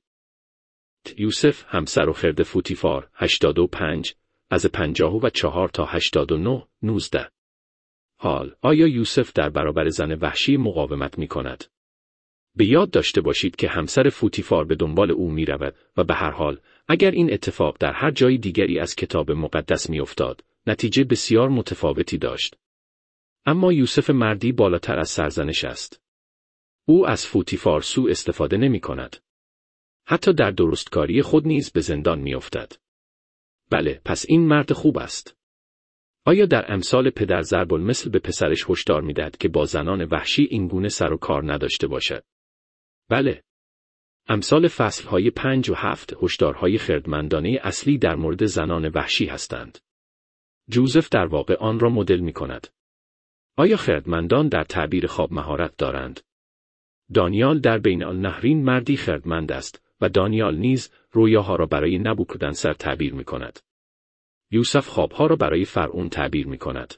یوسف همسر و خرد فوتیفار 85 از 54 تا 89 19. حال آیا یوسف در برابر زن وحشی مقاومت می‌کند؟ به یاد داشته باشید که همسر فوتیفار به دنبال او می‌رود و به هر حال اگر این اتفاق در هر جای دیگری از کتاب مقدس می‌افتاد، نتیجه بسیار متفاوتی داشت. اما یوسف مردی بالاتر از سرزنش است. او از فوتیفار سوء استفاده نمی‌کند. حتی در درستکاری خود نیز به زندان می‌افتد. بله، پس این مرد خوب است. آیا در امثال پدر ضرب المثل به پسرش هشدار می‌دهد که با زنان وحشی اینگونه سر و کار نداشته باشد؟ بله. امثال فصل‌های 5 و 7 هشدارهای خردمندانه اصلی در مورد زنان وحشی هستند. جوزف در واقع آن را مدل می‌کند. آیا خردمندان در تعبیر خواب مهارت دارند؟ دانیال در بین النهرین مردی خردمند است و دانیال نیز رویاها را برای نبوکدنصر تعبیر می‌کند. یوسف خوابها را برای فرعون تعبیر می‌کند.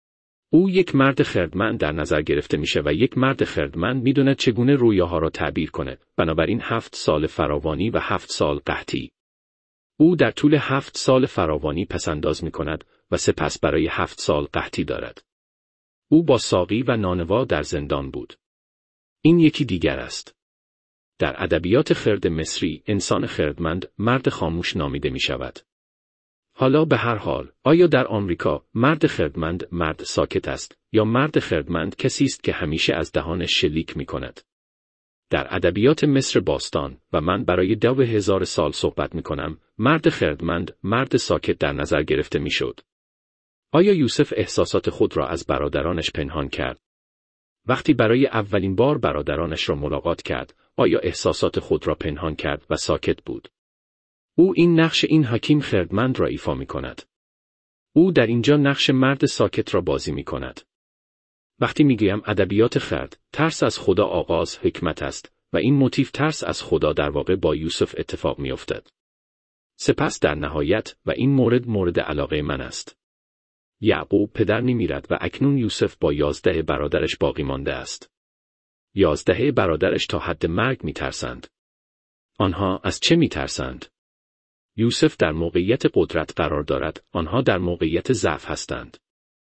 او یک مرد خردمند در نظر گرفته میشه و یک مرد خردمند میدونه چگونه رویاها را تعبیر کنه. بنابراین 7 سال فراوانی و 7 سال قحطی. او در طول 7 سال فراوانی پسنداز میکند و سپس برای 7 سال قحطی دارد. او با ساقی و نانوا در زندان بود. این یکی دیگر است. در ادبیات خرد مصری انسان خردمند مرد خاموش نامیده می شود. حالا به هر حال، آیا در آمریکا مرد خردمند مرد ساکت است یا مرد خردمند کسی است که همیشه از دهانش شلیک می کند؟ در ادبیات مصر باستان و من برای 2000 سال صحبت می کنم، مرد خردمند مرد ساکت در نظر گرفته می شد. آیا یوسف احساسات خود را از برادرانش پنهان کرد؟ وقتی برای اولین بار برادرانش را ملاقات کرد، آیا احساسات خود را پنهان کرد و ساکت بود؟ او این نقش این حکیم خردمند را ایفا می کند. او در اینجا نقش مرد ساکت را بازی می کند. وقتی می گویم ادبیات خرد، ترس از خدا آغاز حکمت است و این موتیف ترس از خدا در واقع با یوسف اتفاق می افتد. سپس در نهایت و این مورد علاقه من است. یعقوب پدر می‌میرد و اکنون یوسف با 11 برادرش باقی مانده است. 11 برادرش تا حد مرگ می‌ترسند. آنها از چه می‌ترسند؟ یوسف در موقعیت قدرت قرار دارد، آنها در موقعیت ضعف هستند.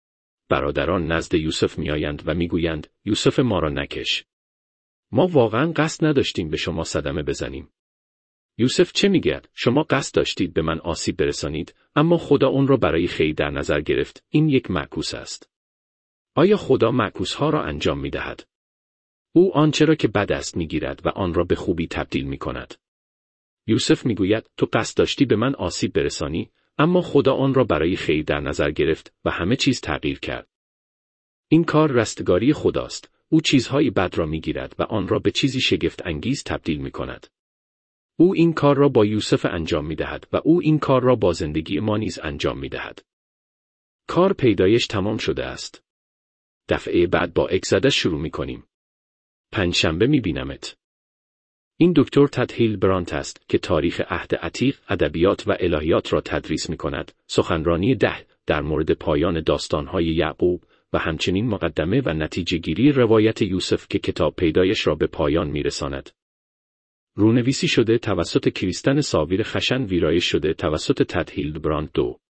برادران نزد یوسف می‌آیند و می‌گویند یوسف ما را نکش. ما واقعاً قصد نداشتیم به شما صدمه بزنیم. یوسف چه میگوید؟ شما قصد داشتید به من آسیب برسانید، اما خدا اون را برای خیر در نظر گرفت. این یک معکوس است. آیا خدا معکوس‌ها را انجام می‌دهد؟ او آنچه را که بد است می‌گیرد و آن را به خوبی تبدیل می‌کند. یوسف میگوید تو قصد داشتی به من آسیب برسانی، اما خدا آن را برای خیر در نظر گرفت و همه چیز تغییر کرد. این کار رستگاری خداست. او چیزهای بد را می‌گیرد و آن را به چیزی شگفت انگیز تبدیل می‌کند. او این کار را با یوسف انجام می‌دهد و او این کار را با زندگی ما نیز انجام می‌دهد. کار پیدایش تمام شده است. دفعه بعد با اکزادس شروع می‌کنیم. پنجشنبه می‌بینمت. این دکتر تد هیلدبرانت است که تاریخ عهد عتیق، ادبیات و الهیات را تدریس می‌کند. سخنرانی 10 در مورد پایان داستان‌های یعقوب و همچنین مقدمه و نتیجه‌گیری روایت یوسف که کتاب پیدایش را به پایان می‌رساند. رونویسی شده توسط کریستن ساویر خشن، ویرایش شده توسط تد هیلدبرانت 2.